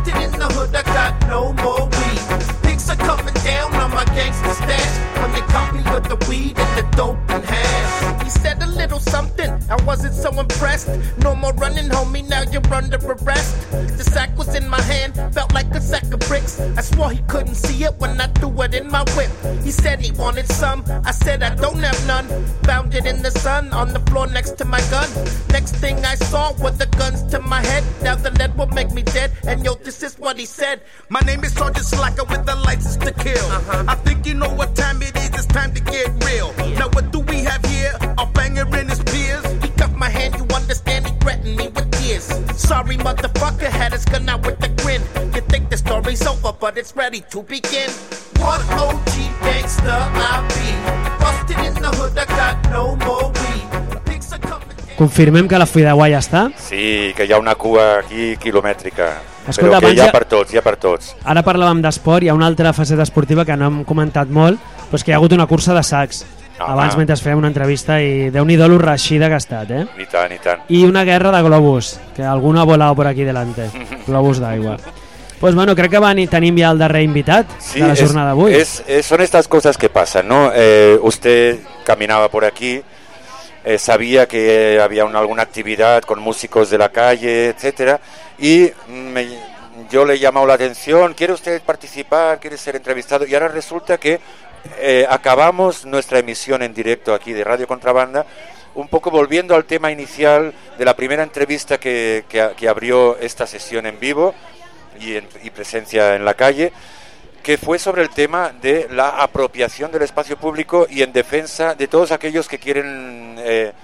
Busted in the hood, I got no more weed. Pigs are coming down on my gangster stash when they caught me with the weed and the dope in hand. He said a little something, I wasn't so impressed. No more running, homie, now you're under arrest. The sack was in my hand, felt like a sack of bricks. I swore he couldn't see it when I threw it in my whip. He said he wanted some, I said I don't have none. Found it in the sun, on the floor next to my gun. Next thing I saw were the guns to my head. Now the lead will make me dead, and yo, this is what he said. My name is Sergeant Slacker with the license to kill. I think you know what time it is, it's time to get real. Now what do we have here? A banger in his peers. He cuffed my hand, you understand, he threatened me with tears. Sorry, motherfucker, had his gun out with a grin. You think the story's over, but it's ready to begin. One OG gangster I be. Busted in the hood, I got no more weed. Pigs are coming. Confirmem que la Fideuà ja està? Sí, que hi ha una cua aquí quilomètrica. Escolta, però que hi ha per tots, hi ha per tots. Ara parlàvem d'esport, hi ha una altra faceta esportiva que no hem comentat molt, però és que hi ha hagut una cursa de sacs. Abans, mentre fèiem una entrevista, i Déu-n'hi-do lo reixida que ha estat, eh? Ni tant, ni tant. I una guerra de globus, que alguno ha volado por aquí delante. Globus d'aigua. Pues bueno, crec que tenim ja el darrer invitat de la jornada d'avui. Son estas cosas que pasan, ¿no? Usted caminaba por aquí, sabía que había alguna actividad con músicos de la calle, etcétera, y yo le he llamado la atención, ¿quiere usted participar? ¿Quiere ser entrevistado? Y ahora resulta que acabamos nuestra emisión en directo aquí de Radio Contrabanda, un poco volviendo al tema inicial de la primera entrevista que abrió esta sesión en vivo y presencia en la calle, que fue sobre el tema de la apropiación del espacio público y en defensa de todos aquellos que quieren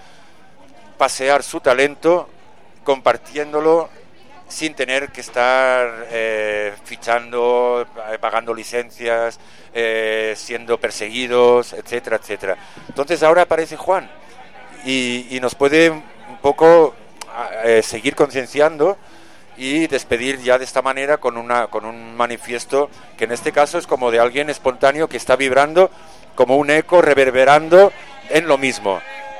pasear su talento compartiéndolo sin tener que estar fichando, pagando licencias, siendo perseguidos, etcétera, etcétera. Entonces ahora aparece Juan y nos puede un poco seguir concienciando y despedir ya de esta manera con un manifiesto que en este caso es como de alguien espontáneo que está vibrando como un eco reverberando en lo mismo.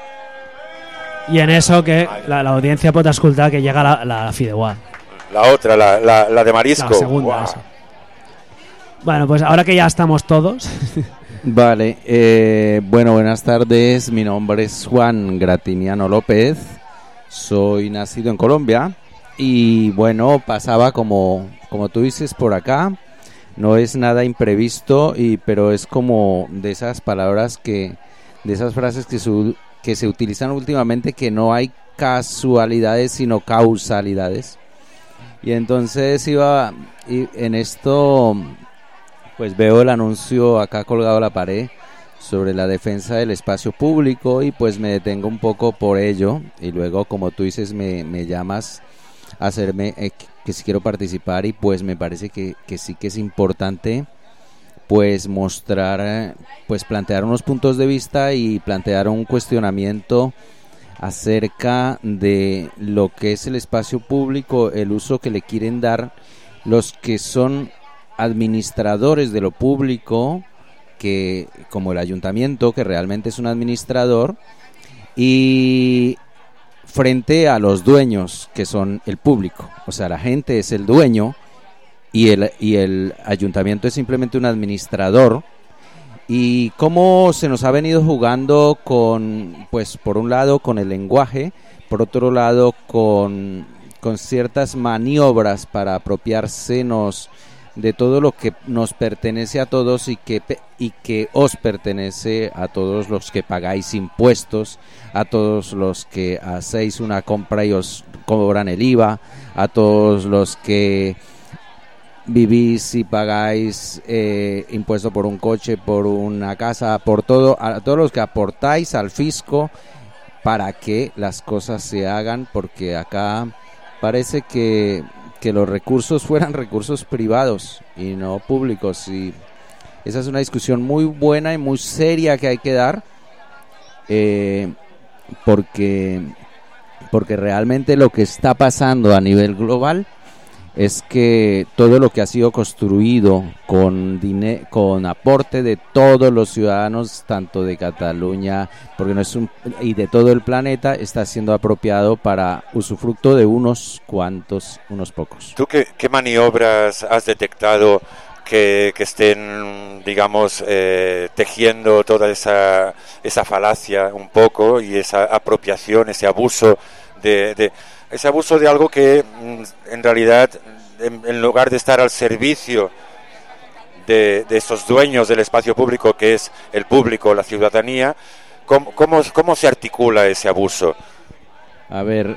Y en eso que la audiencia puede escuchar que llega la Fideuà. La otra, la de marisco. La segunda, wow. Bueno, pues ahora que ya estamos todos. Vale, bueno, buenas tardes. Mi nombre es Juan Gratiniano López. Soy nacido en Colombia. Y bueno, pasaba como tú dices por acá. No es nada imprevisto, pero es como de esas palabras de esas frases que se utilizan últimamente, que no hay casualidades sino causalidades. Y entonces iba y en esto pues veo el anuncio acá colgado a la pared sobre la defensa del espacio público y pues me detengo un poco por ello y luego, como tú dices, me llamas a hacerme que si quiero participar y pues me parece que sí que es importante pues mostrar, pues plantear unos puntos de vista y plantear un cuestionamiento acerca de lo que es el espacio público, el uso que le quieren dar los que son administradores de lo público, que como el ayuntamiento, que realmente es un administrador, y frente a los dueños, que son el público. O sea, la gente es el dueño y el ayuntamiento es simplemente un administrador. Y cómo se nos ha venido jugando con, pues por un lado con el lenguaje, por otro lado con ciertas maniobras para apropiársenos de todo lo que nos pertenece a todos y que os pertenece a todos los que pagáis impuestos, a todos los que hacéis una compra y os cobran el IVA, a todos los que vivís y pagáis impuesto por un coche, por una casa, por todo, a todos los que aportáis al fisco para que las cosas se hagan, porque acá parece que los recursos fueran recursos privados y no públicos, y esa es una discusión muy buena y muy seria que hay que dar, porque realmente lo que está pasando a nivel global es que todo lo que ha sido construido con aporte de todos los ciudadanos, tanto de Cataluña, porque no es y de todo el planeta, está siendo apropiado para usufructo de unos cuantos, unos pocos. ¿Tú qué maniobras has detectado que estén, digamos, tejiendo toda esa falacia un poco y esa apropiación, ese abuso ese abuso de algo que en realidad, en lugar de estar al servicio de esos dueños del espacio público, que es el público, la ciudadanía, ¿cómo se articula ese abuso? A ver,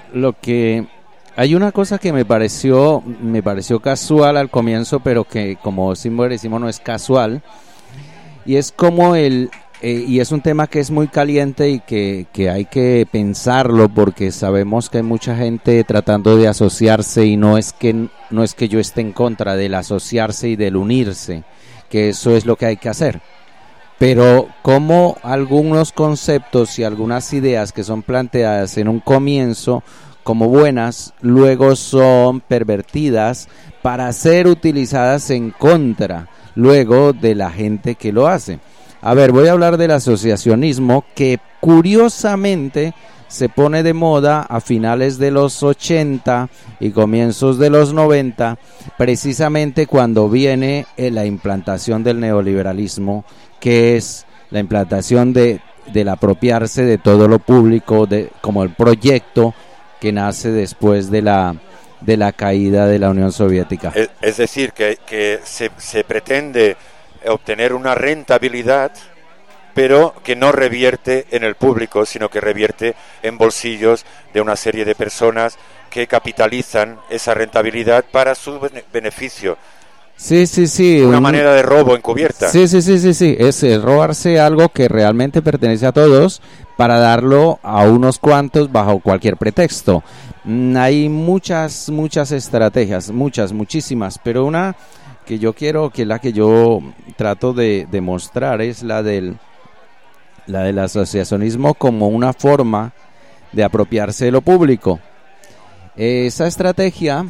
hay una cosa que me pareció casual al comienzo, pero que, como siempre decimos, no es casual, y es como y es un tema que es muy caliente y que hay que pensarlo, porque sabemos que hay mucha gente tratando de asociarse, y no es que yo esté en contra del asociarse y del unirse, que eso es lo que hay que hacer, pero como algunos conceptos y algunas ideas que son planteadas en un comienzo como buenas, luego son pervertidas para ser utilizadas en contra luego de la gente que lo hace. A ver, voy a hablar del asociacionismo, que curiosamente se pone de moda a finales de los 80 y comienzos de los 90, precisamente cuando viene la implantación del neoliberalismo, que es la implantación del apropiarse de todo lo público, como el proyecto que nace después de la caída de la Unión Soviética. Es decir, que se pretende obtener una rentabilidad, pero que no revierte en el público, sino que revierte en bolsillos de una serie de personas que capitalizan esa rentabilidad para su beneficio. Sí. Una manera de robo encubierta. Sí. Es robarse algo que realmente pertenece a todos para darlo a unos cuantos bajo cualquier pretexto. Hay muchas estrategias, muchísimas, pero una que yo quiero, que es la que yo trato de demostrar, es la del asociacionismo como una forma de apropiarse de lo público. Esa estrategia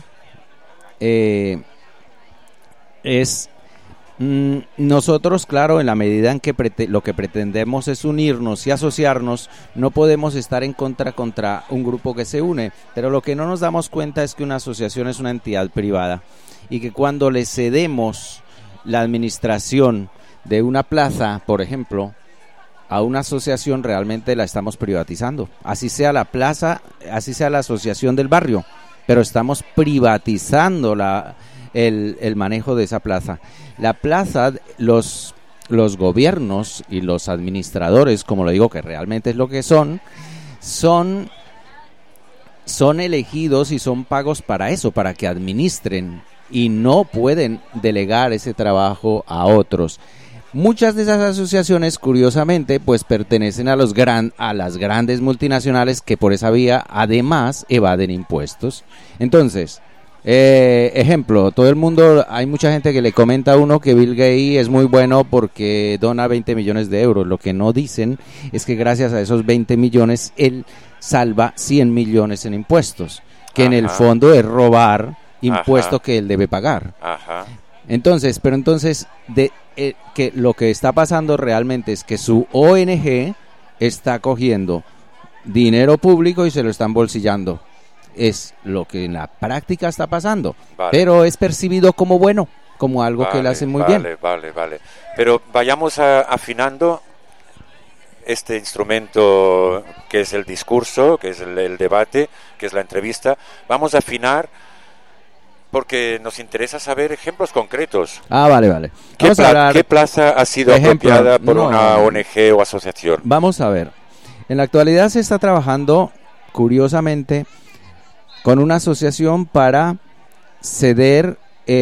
es nosotros, claro, en la medida en que lo que pretendemos es unirnos y asociarnos, no podemos estar en contra un grupo que se une, pero lo que no nos damos cuenta es que una asociación es una entidad privada, y que cuando le cedemos la administración de una plaza, por ejemplo, a una asociación, realmente la estamos privatizando. Así sea la plaza, así sea la asociación del barrio, pero estamos privatizando el manejo de esa plaza. La plaza, los gobiernos y los administradores, como lo digo, que realmente es lo que son elegidos y son pagos para eso, para que administren, y no pueden delegar ese trabajo a otros. Muchas de esas asociaciones, curiosamente, pues pertenecen a las grandes multinacionales, que por esa vía además evaden impuestos. Entonces, ejemplo, hay mucha gente que le comenta a uno que Bill Gates es muy bueno porque dona 20 millones de euros. Lo que no dicen es que gracias a esos 20 millones él salva 100 millones en impuestos, que en el fondo es robar impuesto que él debe pagar. Entonces, que lo que está pasando realmente es que su ONG está cogiendo dinero público y se lo están bolsillando. Es lo que en la práctica está pasando, pero es percibido como bueno, como algo que él hace muy bien. Vale. Pero vayamos afinando este instrumento que es el discurso, que es el debate, que es la entrevista. Vamos a afinar porque nos interesa saber ejemplos concretos. Vale. ¿Qué plaza ha sido apropiada por una ONG o asociación? Vamos a ver. En la actualidad se está trabajando, curiosamente, con una asociación para ceder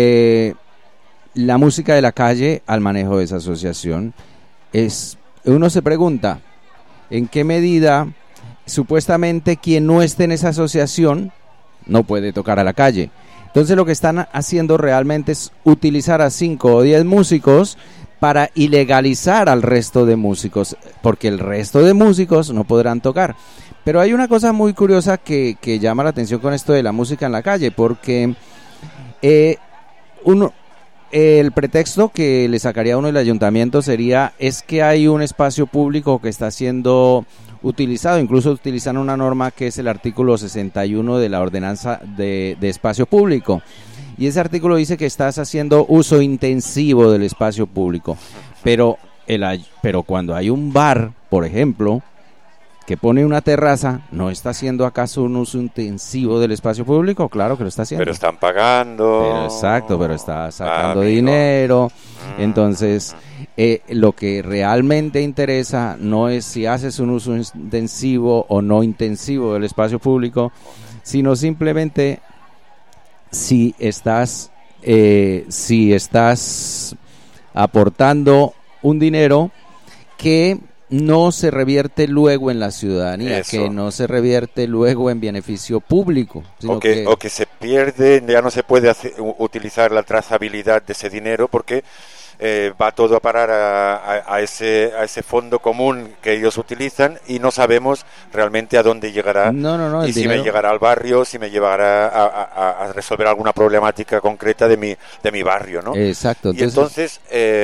la música de la calle al manejo de esa asociación. Uno se pregunta, ¿en qué medida supuestamente quien no esté en esa asociación no puede tocar a la calle? Entonces lo que están haciendo realmente es utilizar a 5 o 10 músicos para ilegalizar al resto de músicos, porque el resto de músicos no podrán tocar. Pero hay una cosa muy curiosa que llama la atención con esto de la música en la calle, porque El pretexto que le sacaría uno del ayuntamiento sería es que hay un espacio público que está siendo utilizado, incluso utilizan una norma que es el artículo 61 de la ordenanza de espacio público, y ese artículo dice que estás haciendo uso intensivo del espacio público, pero cuando hay un bar, por ejemplo, que pone una terraza, ¿no está haciendo acaso un uso intensivo del espacio público? Claro que lo está haciendo. Pero están pagando. Pero está sacando dinero. Entonces, lo que realmente interesa no es si haces un uso intensivo o no intensivo del espacio público, sino simplemente si estás aportando un dinero que no se revierte luego en la ciudadanía, que no se revierte luego en beneficio público. O que se pierde, ya no se puede utilizar la trazabilidad de ese dinero porque va todo a parar a ese fondo común que ellos utilizan y no sabemos realmente a dónde llegará y si me llegará al barrio, si me llevará a resolver alguna problemática concreta de mi barrio, ¿no? Exacto. Y entonces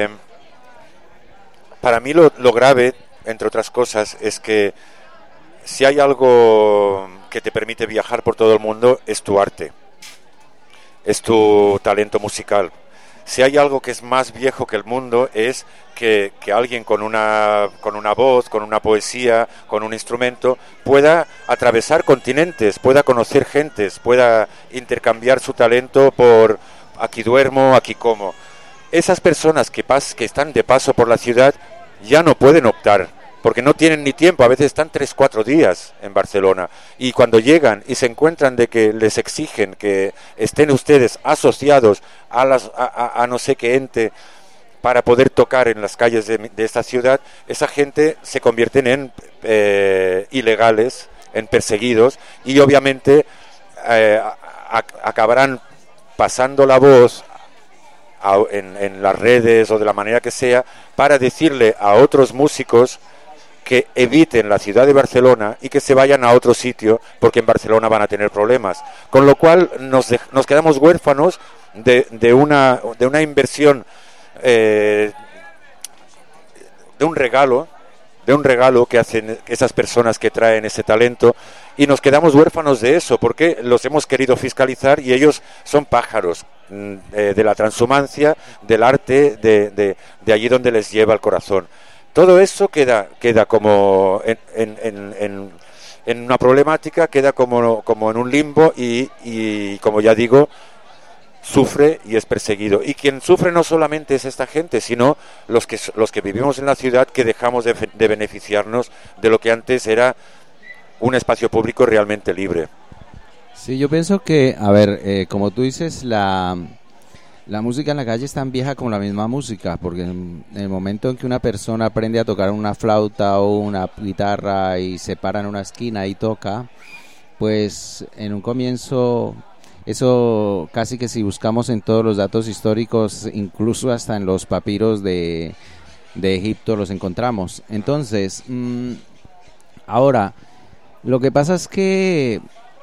para mí lo grave, entre otras cosas, es que si hay algo que te permite viajar por todo el mundo, es tu arte, es tu talento musical. Si hay algo que es más viejo que el mundo, es que alguien con una voz, con una poesía, con un instrumento, pueda atravesar continentes, pueda conocer gentes, pueda intercambiar su talento por aquí duermo, aquí como. Esas personas que están de paso por la ciudad ya no pueden optar, porque no tienen ni tiempo, a veces están 3-4 días en Barcelona, y cuando llegan y se encuentran de que les exigen que estén ustedes asociados a no sé qué ente para poder tocar en las calles de esta ciudad, esa gente se convierten en ilegales, en perseguidos, y obviamente acabarán pasando la voz en las redes o de la manera que sea para decirle a otros músicos que eviten la ciudad de Barcelona y que se vayan a otro sitio porque en Barcelona van a tener problemas, con lo cual nos quedamos huérfanos de una inversión, de un regalo que hacen esas personas que traen ese talento, y nos quedamos huérfanos de eso porque los hemos querido fiscalizar y ellos son pájaros de la transhumancia, del arte, de allí donde les lleva el corazón. Todo eso queda como en una problemática, queda como en un limbo y como ya digo, sufre y es perseguido. Y quien sufre no solamente es esta gente, sino los que vivimos en la ciudad, que dejamos de beneficiarnos de lo que antes era un espacio público realmente libre. Sí, yo pienso que, a ver, como tú dices, la música en la calle es tan vieja como la misma música, porque en el momento en que una persona aprende a tocar una flauta o una guitarra y se para en una esquina y toca, pues en un comienzo, eso casi que si buscamos en todos los datos históricos, incluso hasta en los papiros de Egipto los encontramos. Entonces, ahora, lo que pasa es que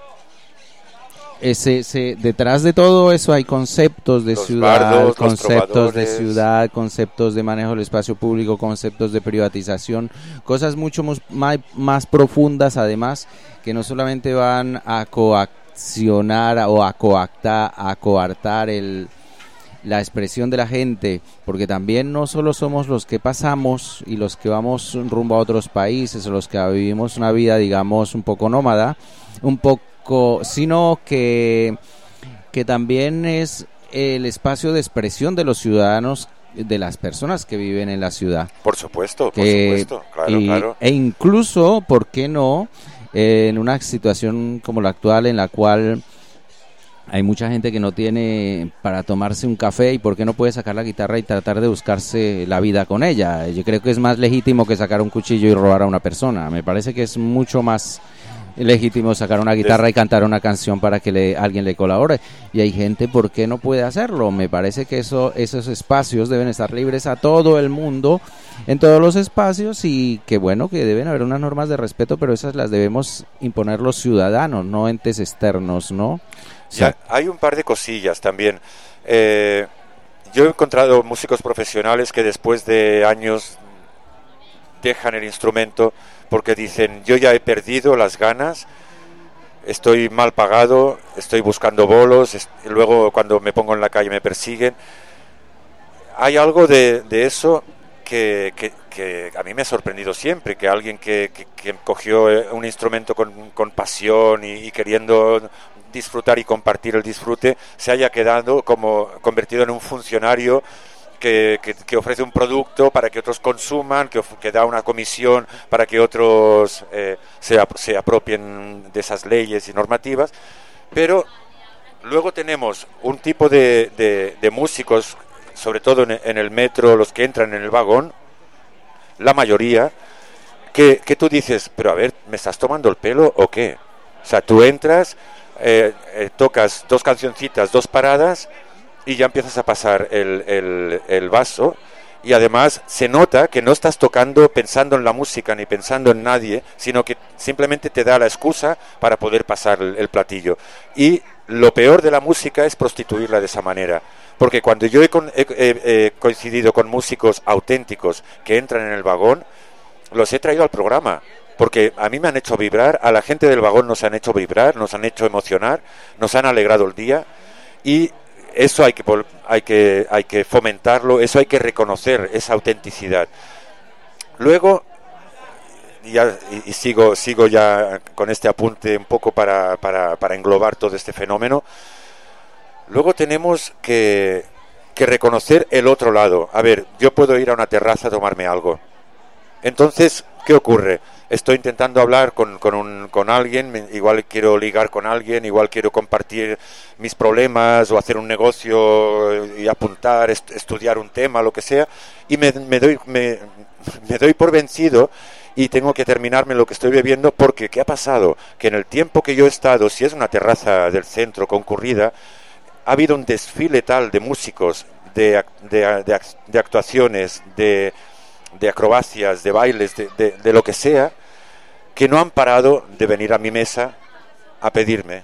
detrás de todo eso hay conceptos de ciudad, conceptos de manejo del espacio público, conceptos de privatización, cosas mucho más profundas, además, que no solamente van a coaccionar o a coartar la expresión de la gente, porque también no solo somos los que pasamos y los que vamos rumbo a otros países o los que vivimos una vida, digamos, un poco nómada, sino que también es el espacio de expresión de los ciudadanos, de las personas que viven en la ciudad. Por supuesto, claro. E incluso, ¿por qué no?, en una situación como la actual, en la cual hay mucha gente que no tiene para tomarse un café, y ¿por qué no puede sacar la guitarra y tratar de buscarse la vida con ella? Yo creo que es más legítimo que sacar un cuchillo y robar a una persona. Me parece que es mucho más legítimo sacar una guitarra y cantar una canción para que alguien le colabore. Y hay gente, ¿por qué no puede hacerlo? Me parece que esos espacios deben estar libres a todo el mundo, en todos los espacios, y que bueno, que deben haber unas normas de respeto, pero esas las debemos imponer los ciudadanos, no entes externos, ¿no? O sea, hay un par de cosillas también. Yo he encontrado músicos profesionales que después de años dejan el instrumento porque dicen, yo ya he perdido las ganas, estoy mal pagado, estoy buscando bolos, luego cuando me pongo en la calle me persiguen. Hay algo de eso que a mí me ha sorprendido siempre, que alguien que cogió un instrumento con pasión y queriendo disfrutar y compartir el disfrute, se haya quedado como convertido en un funcionario que ofrece un producto para que otros consuman, que da una comisión para que otros se apropien de esas leyes y normativas. Pero luego tenemos un tipo de músicos, sobre todo en el metro, los que entran en el vagón, la mayoría, que tú dices, pero a ver, ¿me estás tomando el pelo o qué? O sea, tú entras, tocas 2 cancioncitas, 2 paradas, y ya empiezas a pasar el vaso, y además se nota que no estás tocando pensando en la música ni pensando en nadie, sino que simplemente te da la excusa para poder pasar el platillo. Y lo peor de la música es prostituirla de esa manera, porque cuando yo he coincidido con músicos auténticos que entran en el vagón, los he traído al programa, porque a mí me han hecho vibrar, a la gente del vagón nos han hecho vibrar, nos han hecho emocionar, nos han alegrado el día, y eso hay que fomentarlo, eso hay que reconocer, esa autenticidad. Luego, y sigo ya con este apunte un poco para englobar todo este fenómeno. Luego tenemos que reconocer el otro lado. A ver, yo puedo ir a una terraza a tomarme algo. Entonces, ¿qué ocurre? Estoy intentando hablar con alguien, igual quiero ligar con alguien, igual quiero compartir mis problemas o hacer un negocio y apuntar, estudiar un tema, lo que sea, y me doy por vencido y tengo que terminarme lo que estoy bebiendo, porque ¿qué ha pasado? Que en el tiempo que yo he estado, si es una terraza del centro concurrida, ha habido un desfile tal de músicos, de actuaciones, de acrobacias, de bailes, de lo que sea, que no han parado de venir a mi mesa a pedirme.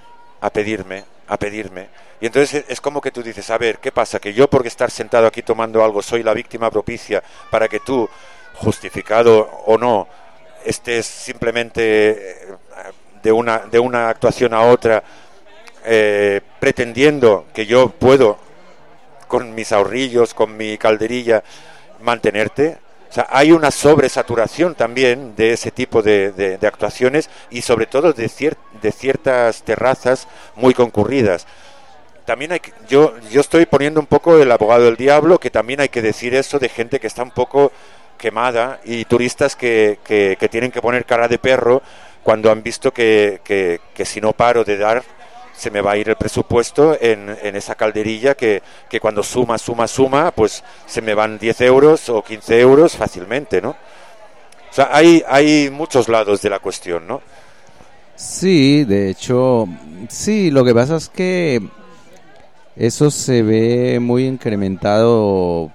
Y entonces es como que tú dices, a ver, ¿qué pasa? Que yo, por estar sentado aquí tomando algo, soy la víctima propicia para que tú, justificado o no, estés simplemente de una actuación a otra pretendiendo que yo puedo, con mis ahorrillos, con mi calderilla, mantenerte. O sea, hay una sobresaturación también de ese tipo de actuaciones, y sobre todo de ciertas terrazas muy concurridas. También yo estoy poniendo un poco el abogado del diablo, que también hay que decir eso de gente que está un poco quemada, y turistas que tienen que poner cara de perro cuando han visto que si no paro de dar, se me va a ir el presupuesto en esa calderilla que cuando suma, pues se me van 10 euros o 15 euros fácilmente, ¿no? O sea, hay muchos lados de la cuestión, ¿no? Sí, de hecho, sí, lo que pasa es que eso se ve muy incrementado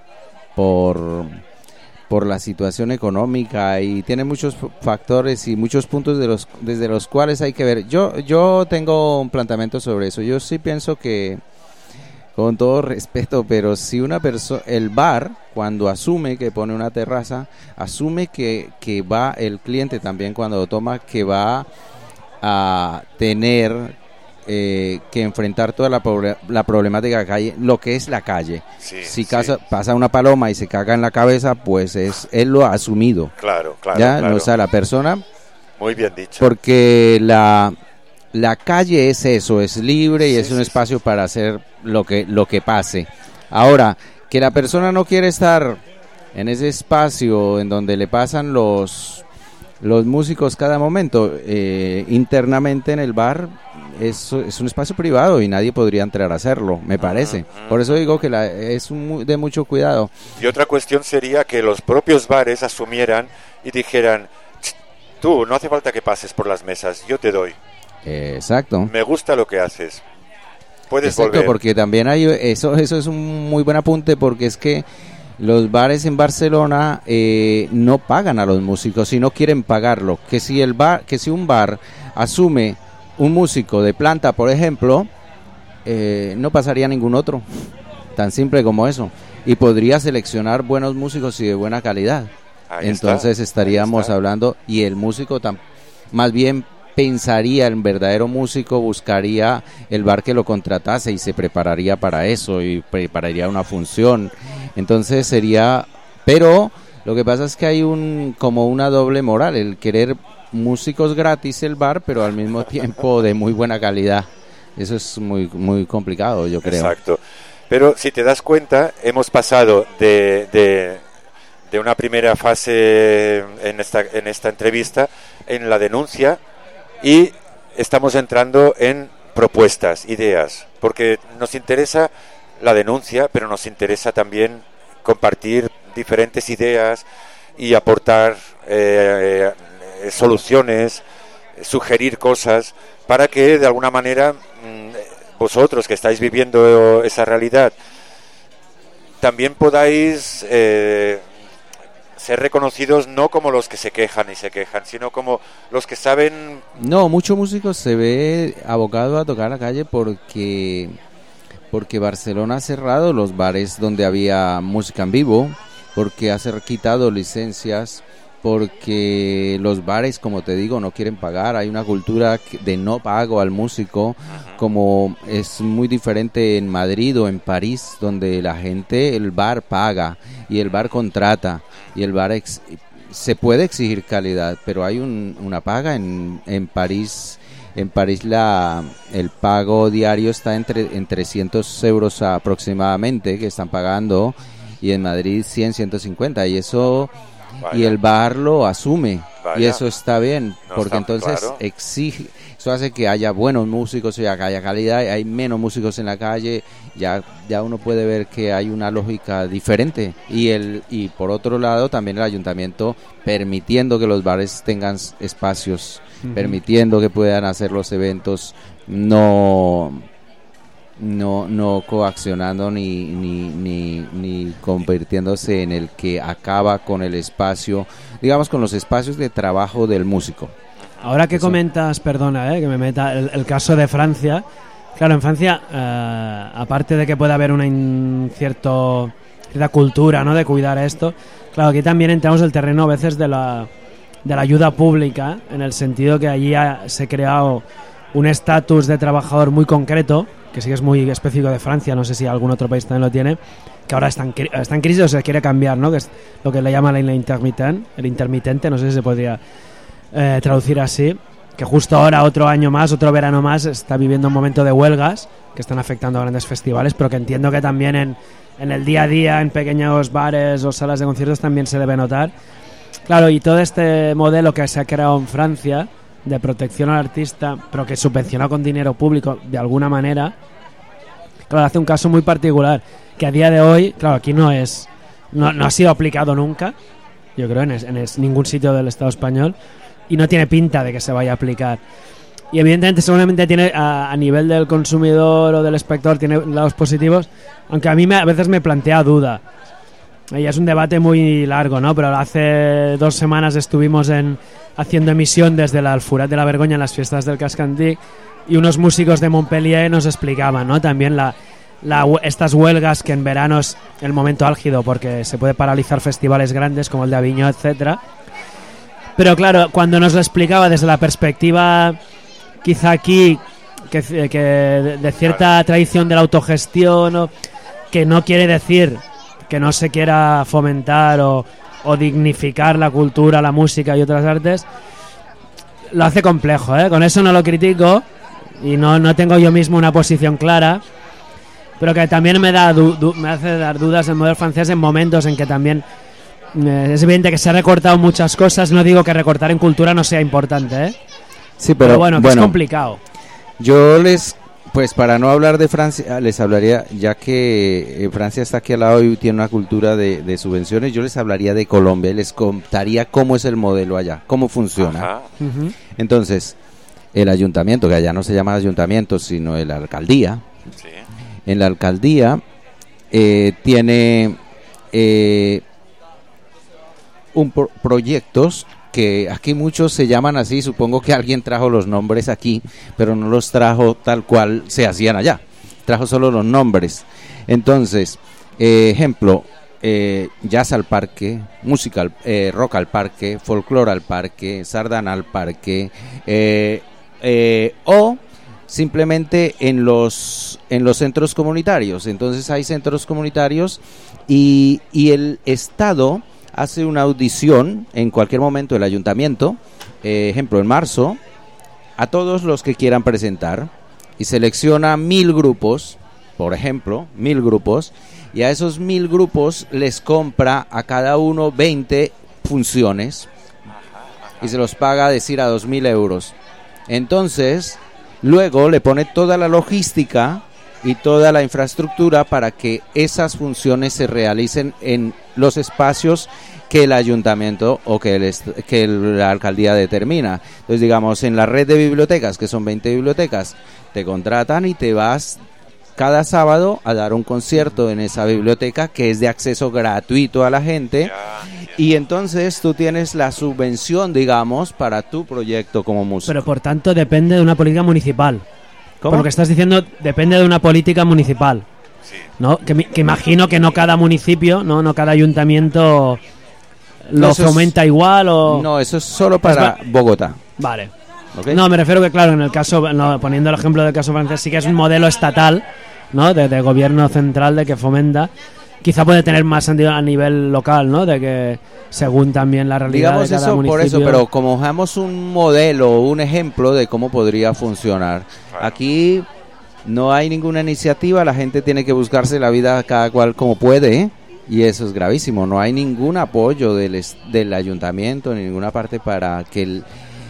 por la situación económica, y tiene muchos factores y muchos puntos desde los cuales hay que ver. Yo tengo un planteamiento sobre eso. Yo sí pienso que, con todo respeto, pero si una persona, el bar, cuando asume que pone una terraza, asume que va el cliente también, cuando toma, que va a tener que enfrentar toda la problemática de la calle, lo que es la calle. Si pasa una paloma y se caga en la cabeza, pues él lo ha asumido. Claro. No, o sea, la persona. Muy bien dicho. Porque la calle es eso, es libre y es un espacio para hacer lo que pase. Ahora, que la persona no quiere estar en ese espacio en donde le pasan los músicos cada momento, internamente en el bar, es un espacio privado y nadie podría entrar a hacerlo, me parece. Por eso digo que es de mucho cuidado. Y otra cuestión sería que los propios bares asumieran y dijeran, Tú, no hace falta que pases por las mesas, yo te doy. Exacto. Me gusta lo que haces. Puedes Exacto, volver. porque también hay eso es un muy buen apunte, porque es que los bares en Barcelona no pagan a los músicos y no quieren pagarlo. Que si un bar asume un músico de planta, por ejemplo, no pasaría a ningún otro. Tan simple como eso. Y podría seleccionar buenos músicos y de buena calidad. Entonces estaríamos hablando, y el músico más bien pensaría, el verdadero músico buscaría el bar que lo contratase y se prepararía para eso y prepararía una función. Entonces sería, pero lo que pasa es que hay como una doble moral, el querer músicos gratis el bar, pero al mismo tiempo de muy buena calidad. Eso es muy muy complicado, yo creo. Exacto. Pero si te das cuenta, hemos pasado de una primera fase en esta entrevista en la denuncia, y estamos entrando en propuestas, ideas, porque nos interesa la denuncia, pero nos interesa también compartir diferentes ideas y aportar soluciones, sugerir cosas, para que de alguna manera vosotros que estáis viviendo esa realidad también podáis ser reconocidos, no como los que se quejan, sino como los que saben. No, muchos músicos se ve abocado a tocar la calle porque Barcelona ha cerrado los bares donde había música en vivo, porque ha quitado licencias, porque los bares, como te digo, no quieren pagar. Hay una cultura de no pago al músico, como es muy diferente en Madrid o en París, donde la gente, el bar paga y el bar contrata y el bar se puede exigir calidad, pero hay una paga. En París el pago diario está en 300 euros aproximadamente que están pagando, y en Madrid 100, 150, y eso. Vaya. Y el bar lo asume. Vaya. Y eso está bien, porque entonces claro, exige, eso hace que haya buenos músicos, y que haya calidad, hay menos músicos en la calle, ya uno puede ver que hay una lógica diferente. Y por otro lado también el ayuntamiento permitiendo que los bares tengan espacios, permitiendo que puedan hacer los eventos, no coaccionando ni convirtiéndose en el que acaba con el espacio, digamos, con los espacios de trabajo del músico. Ahora que comentas, perdona, que me meta el caso de Francia. Claro, en Francia, aparte de que pueda haber una cierta cultura, ¿no?, de cuidar esto, claro, aquí también entramos en el terreno a veces de la ayuda pública, en el sentido que allí se ha creado un estatus de trabajador muy concreto, que sí que es muy específico de Francia, no sé si algún otro país también lo tiene, que ahora está en crisis o se quiere cambiar, ¿no?, que es lo que le llaman el intermitente, no sé si se podría traducir así, que justo ahora, otro verano más, está viviendo un momento de huelgas que están afectando a grandes festivales, pero que entiendo que también en el día a día, en pequeños bares o salas de conciertos también se debe notar. Claro, y todo este modelo que se ha creado en Francia de protección al artista, pero que subvenciona con dinero público de alguna manera, claro, hace un caso muy particular, que a día de hoy, claro, aquí no ha sido aplicado nunca, yo creo, en ningún sitio del Estado español, y no tiene pinta de que se vaya a aplicar. Y evidentemente seguramente tiene, a nivel del consumidor o del espectador, tiene lados positivos, aunque a mí a veces me plantea duda. Y es un debate muy largo, ¿no? Pero hace 2 semanas estuvimos haciendo emisión desde la Alfurat de la Vergoña en las fiestas del Casc Antic, y unos músicos de Montpellier nos explicaban, ¿no?, también estas huelgas, que en verano es el momento álgido porque se puede paralizar festivales grandes como el de Aviñón, etcétera. Pero claro, cuando nos lo explicaba desde la perspectiva quizá aquí que de cierta tradición de la autogestión, que no quiere decir que no se quiera fomentar o dignificar la cultura, la música y otras artes, lo hace complejo, ¿eh? Con eso no lo critico y no tengo yo mismo una posición clara, pero que también me hace dar dudas el modelo francés en momentos en que también es evidente que se ha recortado muchas cosas. No digo que recortar en cultura no sea importante, ¿eh? Sí, pero bueno, que es complicado. Yo les Pues para no hablar de Francia, les hablaría, ya que Francia está aquí al lado y tiene una cultura de subvenciones, yo les hablaría de Colombia y les contaría cómo es el modelo allá, cómo funciona. Entonces, el ayuntamiento, que allá no se llama ayuntamiento, sino la alcaldía, en la alcaldía tiene proyectos que aquí muchos se llaman así, supongo que alguien trajo los nombres aquí, pero no los trajo tal cual se hacían allá, trajo solo los nombres. Entonces, ejemplo, jazz al parque, música, rock al parque, folclore al parque, sardana al parque, o simplemente en los centros comunitarios. Entonces hay centros comunitarios y el Estado hace una audición en cualquier momento, el ayuntamiento, ejemplo en marzo, a todos los que quieran presentar y selecciona 1000 grupos, por ejemplo, 1000 grupos, y a esos 1000 grupos les compra a cada uno 20 funciones y se los paga, decir, a 2000 euros. Entonces, luego le pone toda la logística y toda la infraestructura para que esas funciones se realicen en los espacios que el ayuntamiento o que la alcaldía determina. Entonces, digamos, en la red de bibliotecas, que son 20 bibliotecas, te contratan y te vas cada sábado a dar un concierto en esa biblioteca que es de acceso gratuito a la gente, y entonces tú tienes la subvención, digamos, para tu proyecto como músico. Pero por tanto depende de una política municipal. ¿Cómo? Por lo que estás diciendo, depende de una política municipal. ¿No? Que imagino que no cada municipio, no cada ayuntamiento lo fomenta igual o... No, eso es solo para Bogotá. Vale. ¿Okay? No, me refiero que, claro, en el caso, poniendo el ejemplo del caso francés, sí que es un modelo estatal, ¿no? De gobierno central, de que fomenta. Quizá puede tener más sentido a nivel local, ¿no? De que según también la realidad, digamos, de cada municipio. Por eso, pero como damos un modelo, un ejemplo de cómo podría funcionar. Aquí no hay ninguna iniciativa, la gente tiene que buscarse la vida cada cual como puede, ¿eh? Y eso es gravísimo. No hay ningún apoyo del ayuntamiento ni ninguna parte para que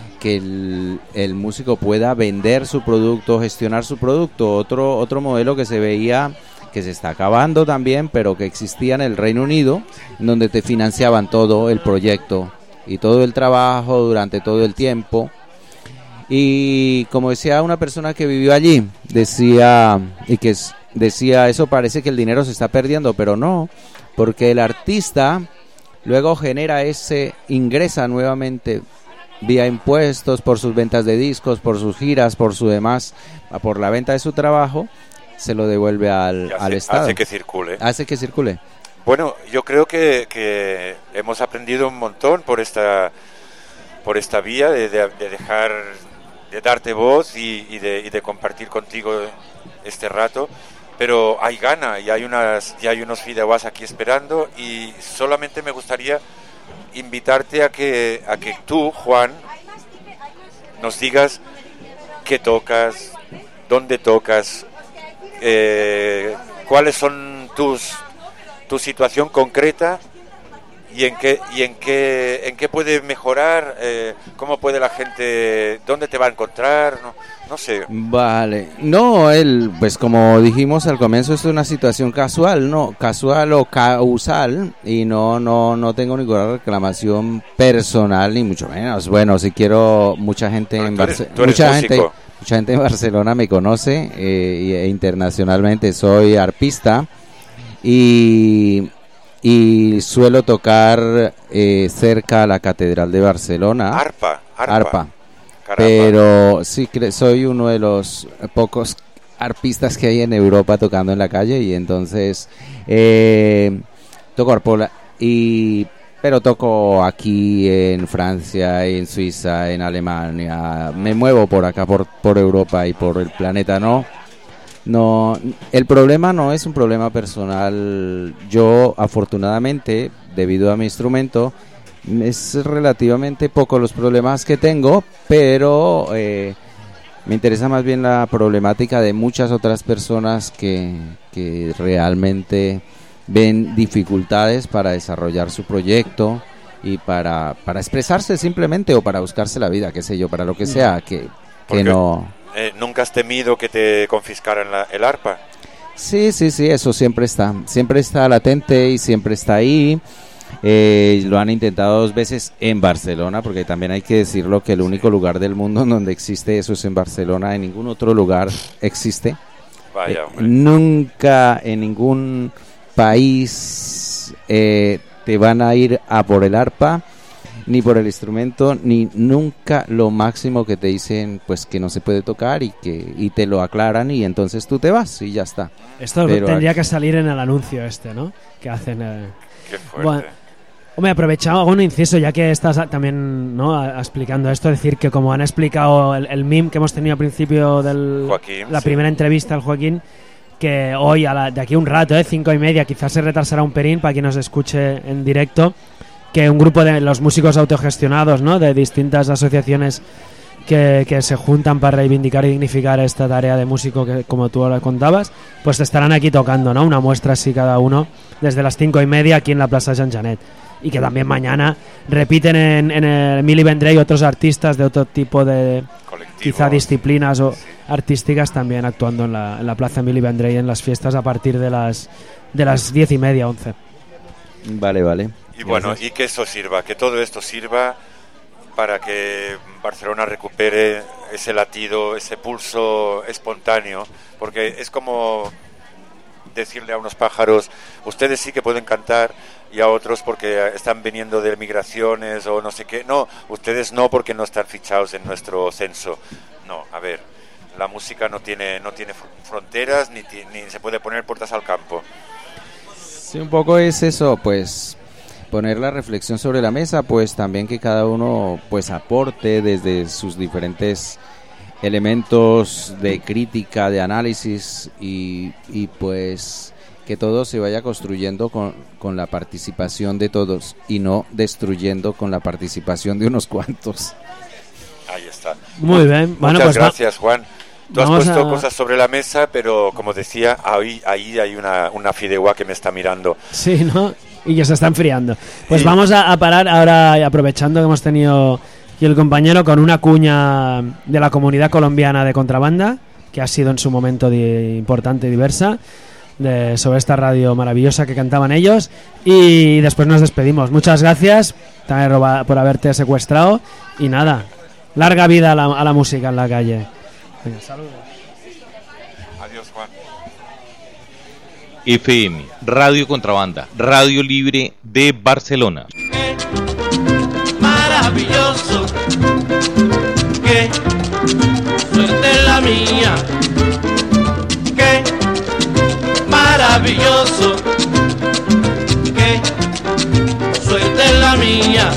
el músico pueda vender su producto, gestionar su producto. Otro modelo que se veía, que se está acabando también, pero que existía en el Reino Unido, donde te financiaban todo el proyecto y todo el trabajo durante todo el tiempo. Y como decía una persona que vivió allí, decía eso, parece que el dinero se está perdiendo, pero no, porque el artista luego ingresa nuevamente vía impuestos por sus ventas de discos, por sus giras, por su demás, por la venta de su trabajo, se lo devuelve al Estado. Hace que circule. Bueno, yo creo que hemos aprendido un montón por esta vía de dejar, de darte voz y de compartir contigo este rato, pero hay gana y hay unos fideuás aquí esperando, y solamente me gustaría invitarte a que tú, Juan, nos digas qué tocas, dónde tocas, cuáles son tu situación concreta y en qué puede mejorar, cómo puede la gente, dónde te va a encontrar, no sé. Vale, no, pues como dijimos al comienzo, esto es una situación casual o causal, y no tengo ninguna reclamación personal ni mucho menos. Bueno, si quiero, mucha gente en Barcelona me conoce, e internacionalmente soy arpista y suelo tocar cerca a la Catedral de Barcelona. Arpa. Caramba. Pero sí, soy uno de los pocos arpistas que hay en Europa tocando en la calle, y entonces toco arpa, pero toco aquí en Francia, en Suiza, en Alemania. Me muevo por acá, por Europa y por el planeta, No, el problema no es un problema personal. Yo, afortunadamente, debido a mi instrumento, es relativamente poco los problemas que tengo, pero me interesa más bien la problemática de muchas otras personas que realmente ven dificultades para desarrollar su proyecto y para expresarse simplemente, o para buscarse la vida, qué sé yo, para lo que sea, que no... ¿Nunca has temido que te confiscaran el arpa? Sí, eso siempre está latente y siempre está ahí. Lo han intentado 2 veces en Barcelona, porque también hay que decirlo que el único lugar del mundo en donde existe eso es en Barcelona, en ningún otro lugar existe. Vaya, nunca en ningún país te van a ir a por el arpa, ni por el instrumento, ni nunca. Lo máximo que te dicen pues que no se puede tocar y te lo aclaran y entonces tú te vas y ya está. Esto tendría que salir en el anuncio ¿no? Que hacen. Qué fuerte. Bueno, hombre, aprovechado, hago un inciso ya que estás también explicando esto, decir que como han explicado el meme que hemos tenido al principio de la primera entrevista al Joaquín, que hoy de aquí un rato, 5:30, quizás se retrasará un pelín para quien nos escuche en directo, que un grupo de los músicos autogestionados, ¿no?, de distintas asociaciones que se juntan para reivindicar y dignificar esta tarea de músico que, como tú ahora contabas, pues estarán aquí tocando, ¿no?, una muestra así cada uno desde las 5:30 aquí en la Plaza Jean Genet, y que también mañana repiten en el Emili Vendrell otros artistas de otro tipo de quizá disciplinas o artísticas también actuando en la Plaza Emili Vendrell en las fiestas a partir de las 10:30, 11. Vale. Y bueno, y que eso sirva, que todo esto sirva para que Barcelona recupere ese latido, ese pulso espontáneo, porque es como decirle a unos pájaros, ustedes sí que pueden cantar, y a otros porque están viniendo de migraciones o no sé qué. No, ustedes no, porque no están fichados en nuestro censo. No, a ver, la música no tiene fronteras ni se puede poner puertas al campo. Sí, un poco es eso, pues poner la reflexión sobre la mesa, pues también que cada uno pues aporte desde sus diferentes elementos de crítica, de análisis y pues que todo se vaya construyendo con la participación de todos y no destruyendo con la participación de unos cuantos. Ahí está. Muy bien. Bueno, muchas pues gracias, Juan. Tú has puesto cosas sobre la mesa, pero como decía, ahí hay una fideuá que me está mirando. Sí, ¿no? Y que se está enfriando. Pues vamos a parar ahora, aprovechando que hemos tenido aquí el compañero, con una cuña de la comunidad colombiana de contrabanda, que ha sido en su momento importante y diversa, sobre esta radio maravillosa que cantaban ellos, y después nos despedimos. Muchas gracias también por haberte secuestrado, y nada, larga vida a la música en la calle. Venga, saludos. Adiós, Juan. FM, Radio Contrabanda, Radio Libre de Barcelona. Maravilloso, qué suerte la mía, qué maravilloso, qué suerte la mía.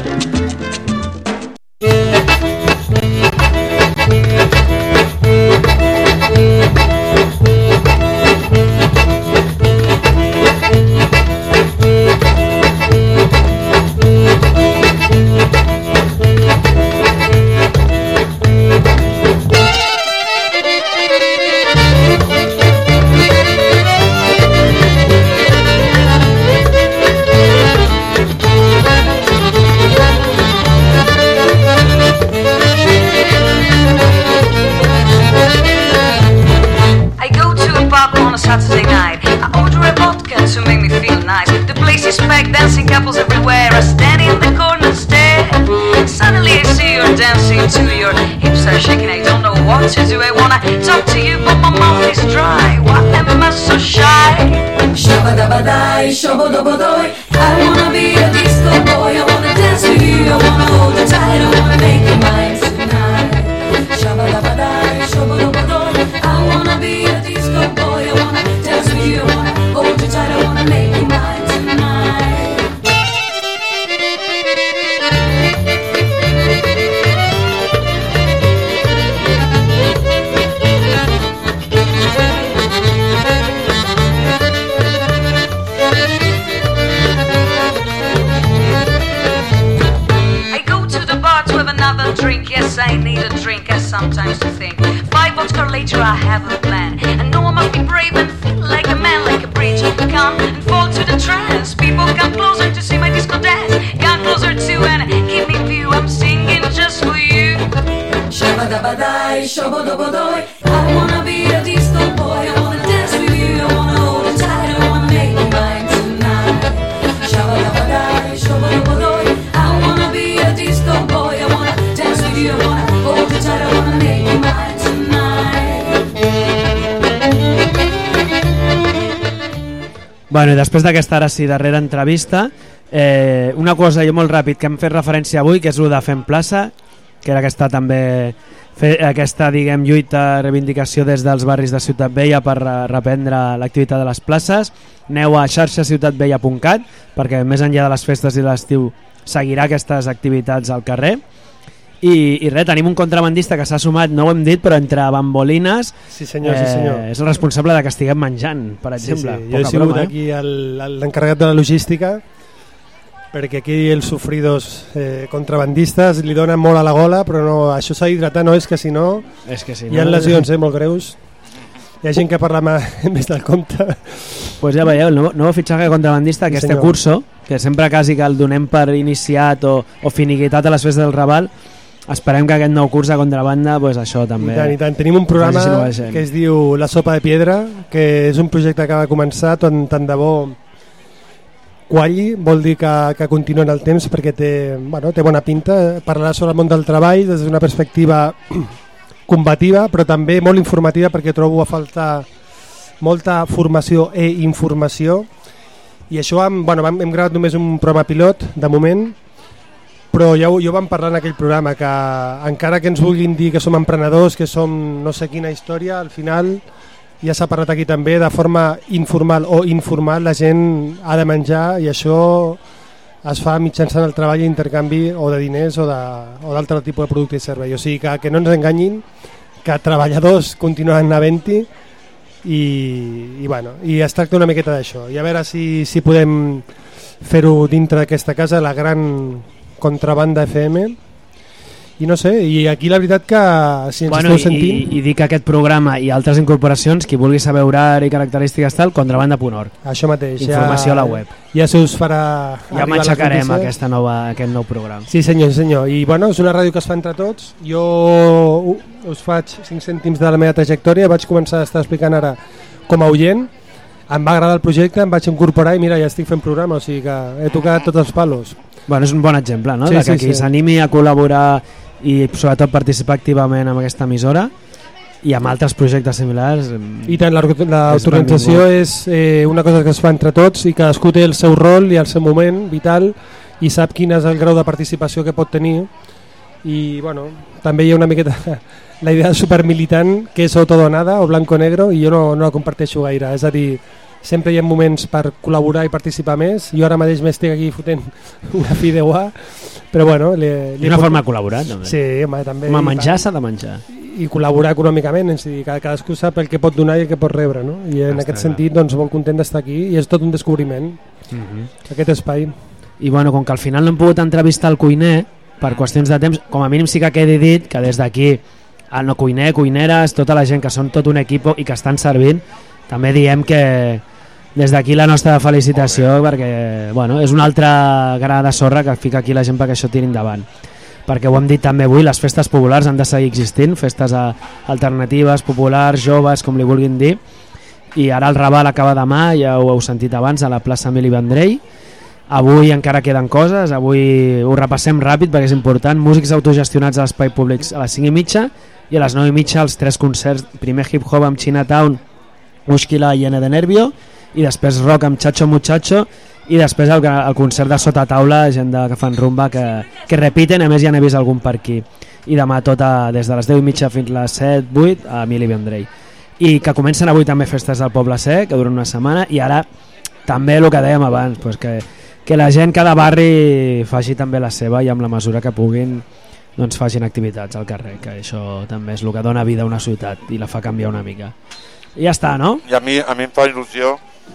Saturday night, I order a vodka to make me feel nice. The place is packed, dancing couples everywhere. I stand in the corner, stare. Suddenly I see you're dancing to your hips are shaking. I don't know what to do. I wanna talk to you, but my mouth is dry. Why am I so shy? Shabba-dabba-dai, shabba-dabba-doi. I wanna be a disco boy. I wanna dance with you. I wanna hold you tight. I wanna make you mine tonight. Shabba-dabba-dai, shabba-dabba-doi. I wanna be a disco boy. I wanna dance with you. I wanna hold you tight. I wanna make you mine tonight. Drink, yes, I need a drink, I sometimes think. 5 vodka later I have a plan. I know I must be brave and feel like a man, like a bridge. Come and fall to the trance. People come closer to see my disco dance. Come closer to and give me view. I'm singing just for you. Shabba-dabba-dai, Shabba-dabba-doi. I wanna be a disco boy, I wanna dance with you, I wanna hold you tight, I wanna make you mine tonight. Shabba-dabba-doi, shabba-dabba-doi. I wanna be a disco boy, I wanna dance with you, I wanna hold you tight, I wanna make you mine tonight. Bueno, i després d'aquesta ara sí darrera entrevista, una cosa jo molt ràpid que hem fet referència avui, que és el de Fem Plaça, que era aquesta també aquesta diguem lluita, reivindicació des dels barris de Ciutat Vella per reprendre l'activitat de les places. Aneu a xarxaciutatvella.cat perquè més enllà de les festes i l'estiu seguirà aquestes activitats al carrer. I res, tenim un contrabandista que s'ha sumat, no ho hem dit, però entre bambolines sí senyor, sí senyor. És el responsable de que estiguem menjant, per exemple. Sí. Jo he sigut aquí l'encarregat de la logística, perquè aquí els sofridos contrabandistes li donen molt a la gola, però no, això s'ha d'hidratar, no, és que si no hi ha lesions molt greus. Hi ha gent que parla més del compte. Pues ja veieu, el nou fitxatge contrabandista, sí, aquest curso, que sempre quasi que el donem per iniciat o finiquitat a les festes del Raval. Esperem que aquest nou curs de contrabanda, pues això també. I tant. Tenim un programa que es diu La Sopa de Piedra, que és un projecte que va començar tant de bo qualli, vol dir que continua en el temps perquè té bona pinta. Parlarà sobre el món del treball des d'una perspectiva combativa, però també molt informativa, perquè trobo a faltar molta formació i informació. I això hem gravat només un programa pilot de moment, però ja ho vam parlar en aquell programa, que encara que ens vulguin dir que som emprenedors, que som no sé quina història, al final ja s'ha parlat aquí també, de forma informal o informal la gent ha de menjar, i això es fa mitjançant el treball i intercanvi o de diners o d'altre tipus de producte i servei. O sigui que no ens enganyin, que treballadors continuen havent-hi, i es tracta una miqueta d'això. I a veure si podem fer-ho dintre d'aquesta casa, la gran Contrabanda FM. I no sé, i aquí la veritat que si ens esteu sentint... I dic que aquest programa i altres incorporacions, qui vulgui saber horari i característiques tal, contrabanda.org. Això mateix. Informació a la web. Ja se us farà... Ja m'aixecarem aquest nou programa. Sí senyor. I és una ràdio que es fa entre tots. Jo us faig 5 cèntims de la meva trajectòria. Vaig començar a estar explicant ara com a oient. Em va agradar el projecte, em vaig incorporar i mira, ja estic fent programa, o sigui que he tocat tots els palos. Bueno, és un bon exemple, no? De que qui s'animi a col·laborar i sobretot participar activament en aquesta emissora i amb altres projectes similars. I tant, l'autorització és una cosa que es fa entre tots i cadascú té el seu rol i el seu moment vital i sap quin és el grau de participació que pot tenir. I bueno, també hi ha una miqueta la idea supermilitant que és o todo o nada o blanco o negro, i jo no la comparteixo gaire. És a dir, sempre hi ha moments per col·laborar i participar més. Jo ara mateix m'estic aquí fotent una fideuà, però bueno... I una forma de col·laborar, també. Sí, home, també. Com a menjar s'ha de menjar. I col·laborar econòmicament, és a dir, cadascú sap el que pot donar i el que pot rebre, no? I en aquest sentit, doncs, molt content d'estar aquí, i és tot un descobriment, aquest espai. I bueno, com que al final no hem pogut entrevistar el cuiner, per qüestions de temps, com a mínim sí que quedi dit que des d'aquí, el cuiner, cuineres, tota la gent que són tot un equip i que estan servint, també diem que des d'aquí la nostra felicitació, perquè bueno, és una altra gra de sorra que fica aquí la gent perquè això tiri endavant, perquè ho hem dit també avui, les festes populars han de seguir existint, festes alternatives, populars, joves, com li vulguin dir, i ara el Raval acaba demà, ja ho heu sentit abans, a la plaça Emili Vendrell. Avui encara queden coses, avui ho repassem ràpid perquè és important, músics autogestionats a l'espai públic a les 5:30 i a les 9:30 els 3 concerts, primer hip-hop amb Chinatown, Mushkila i N de Nervio, i després rock amb Chacho Muchacho, i després el concert de Sota Taula, gent que fan rumba que repiten, a més ja n'he vist algun per aquí. I demà des de les 10:30 fins a les 7-8 a Emili Vendrell. I que comencen avui també festes del Poble Sec, que duren una setmana, i ara també el que dèiem abans, pues que la gent, cada barri faci també la seva i amb la mesura que puguin doncs facin activitats al carrer, que això també és el que dona vida a una ciutat i la fa canviar una mica. I ja està, no? I a mi em fa il·lusió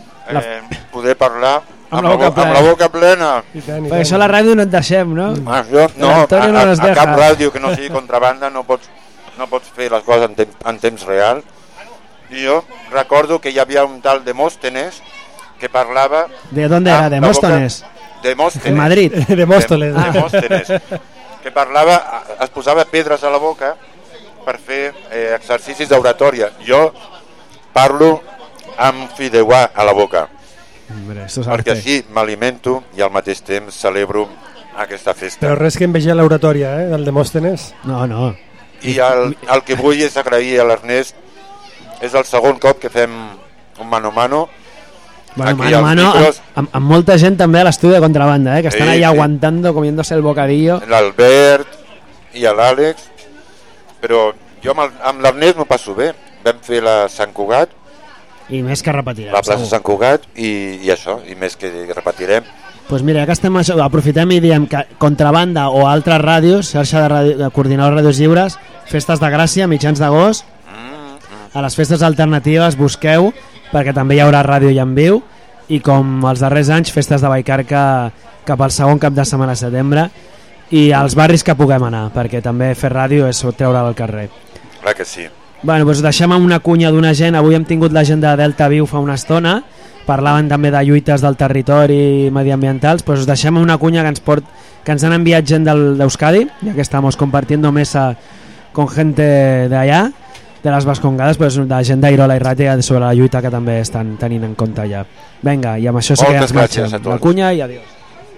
poder parlar amb la boca plena. Perquè això a la ràdio no et deixem, no? A cap ràdio que no sigui contrabanda no pots fer les coses en temps real. I jo recordo que hi havia un tal Demòstenes que parlava... ¿De dónde era? ¿Demóstenes? Demòstenes. En Madrid. Demòstenes. Que parlava, es posava pedres a la boca per fer exercicis d'oratòria. Jo parlo amb fideuà a la boca. Hombre, perquè així m'alimento i al mateix temps celebro aquesta festa. Però res que enveja l'oratòria, del Demòstenes. No. I el que vull és agrair a l'Ernest. És el segon cop que fem un mano a mano. Bueno, mano a mano, amb molta gent també a l'estudi de Contrabanda, que estan ahí aguantando, comiéndose el bocadillo. L'Albert i l'Àlex. Però jo amb l'Ernest m'ho passo bé. Vam fer la Sant Cugat. I més que repetirem. La plaça Sant Cugat i això, i més que repetirem. Doncs mira, ja que estem, aprofitem i diem que Contrabanda o altres ràdios, xarxa de coordinadors ràdios lliures, festes de Gràcia, mitjans d'agost, a les festes alternatives busqueu, perquè també hi haurà ràdio i en viu, i com els darrers anys, festes de Vallcarca cap al segon cap de setmana de setembre, i als barris que puguem anar, perquè també fer ràdio és treure al carrer. Clar que sí. Bueno, doncs deixem amb una cunya d'una gent. Avui hem tingut la gent de Delta Viu fa una estona, parlaven també de lluites del territori mediambientals, doncs us deixem una cunya que ens han enviat gent d'Euskadi, ya que estamos compartiendo mesa con gente de allá, de les Vascongadas, pues de gent d'Irola i Ràtia sobre la lluita que també estan tenint en compte allà. Vinga, i amb això sí que ens marxem. La cunya i adiós.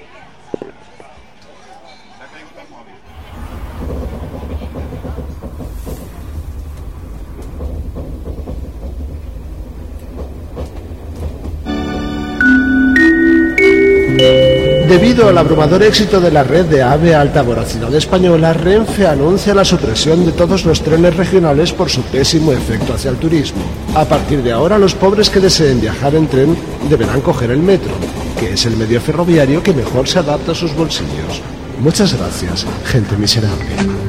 Debido al abrumador éxito de la red de AVE alta velocidad española, Renfe anuncia la supresión de todos los trenes regionales por su pésimo efecto hacia el turismo. A partir de ahora, los pobres que deseen viajar en tren deberán coger el metro, que es el medio ferroviario que mejor se adapta a sus bolsillos. Muchas gracias, gente miserable.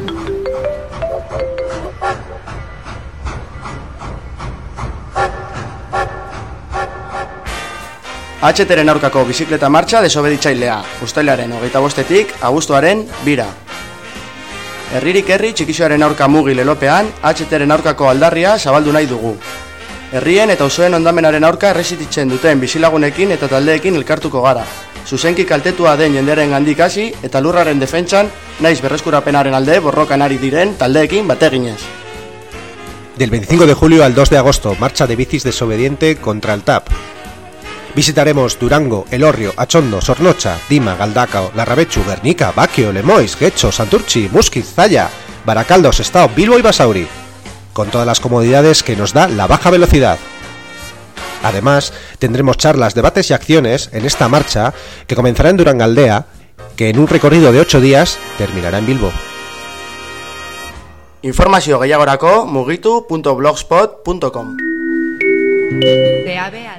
HTren aurkako bizikleta martxa desobeditzailea, uztailaren 25-etik abuztuaren 2-ra. Herririk herri txikixoaren aurka mugi lelopean, HTren aurkako aldarria zabaldu nahi dugu. Herrien eta auzoen hondamenaren aurka erresistitzen duten bizilagunekin eta taldeekin elkartuko gara. Zuzenki kaltetua den jendearen gandik hasi eta lurraren defentsan, naiz berreskurapenaren alde borrokan ari diren taldeekin bateginez. Del 25 de julio al 2 de agosto, marcha de bicis desobediente contra el TAP. Visitaremos Durango, Elorrio, Atxondo, Zornotza, Dima, Galdakao, Larrabetxu, Gernika, Bakio, Lemoiz, Getxo, Santurtzi, Muskiz, Zalla, Barakaldo, Sestao, Bilbo y Basauri, con todas las comodidades que nos da la baja velocidad. Además, tendremos charlas, debates y acciones en esta marcha que comenzará en Durangaldea, que en un recorrido de 8 días terminará en Bilbo. Informazio gehiagorako mugitu.blogspot.com. De AVE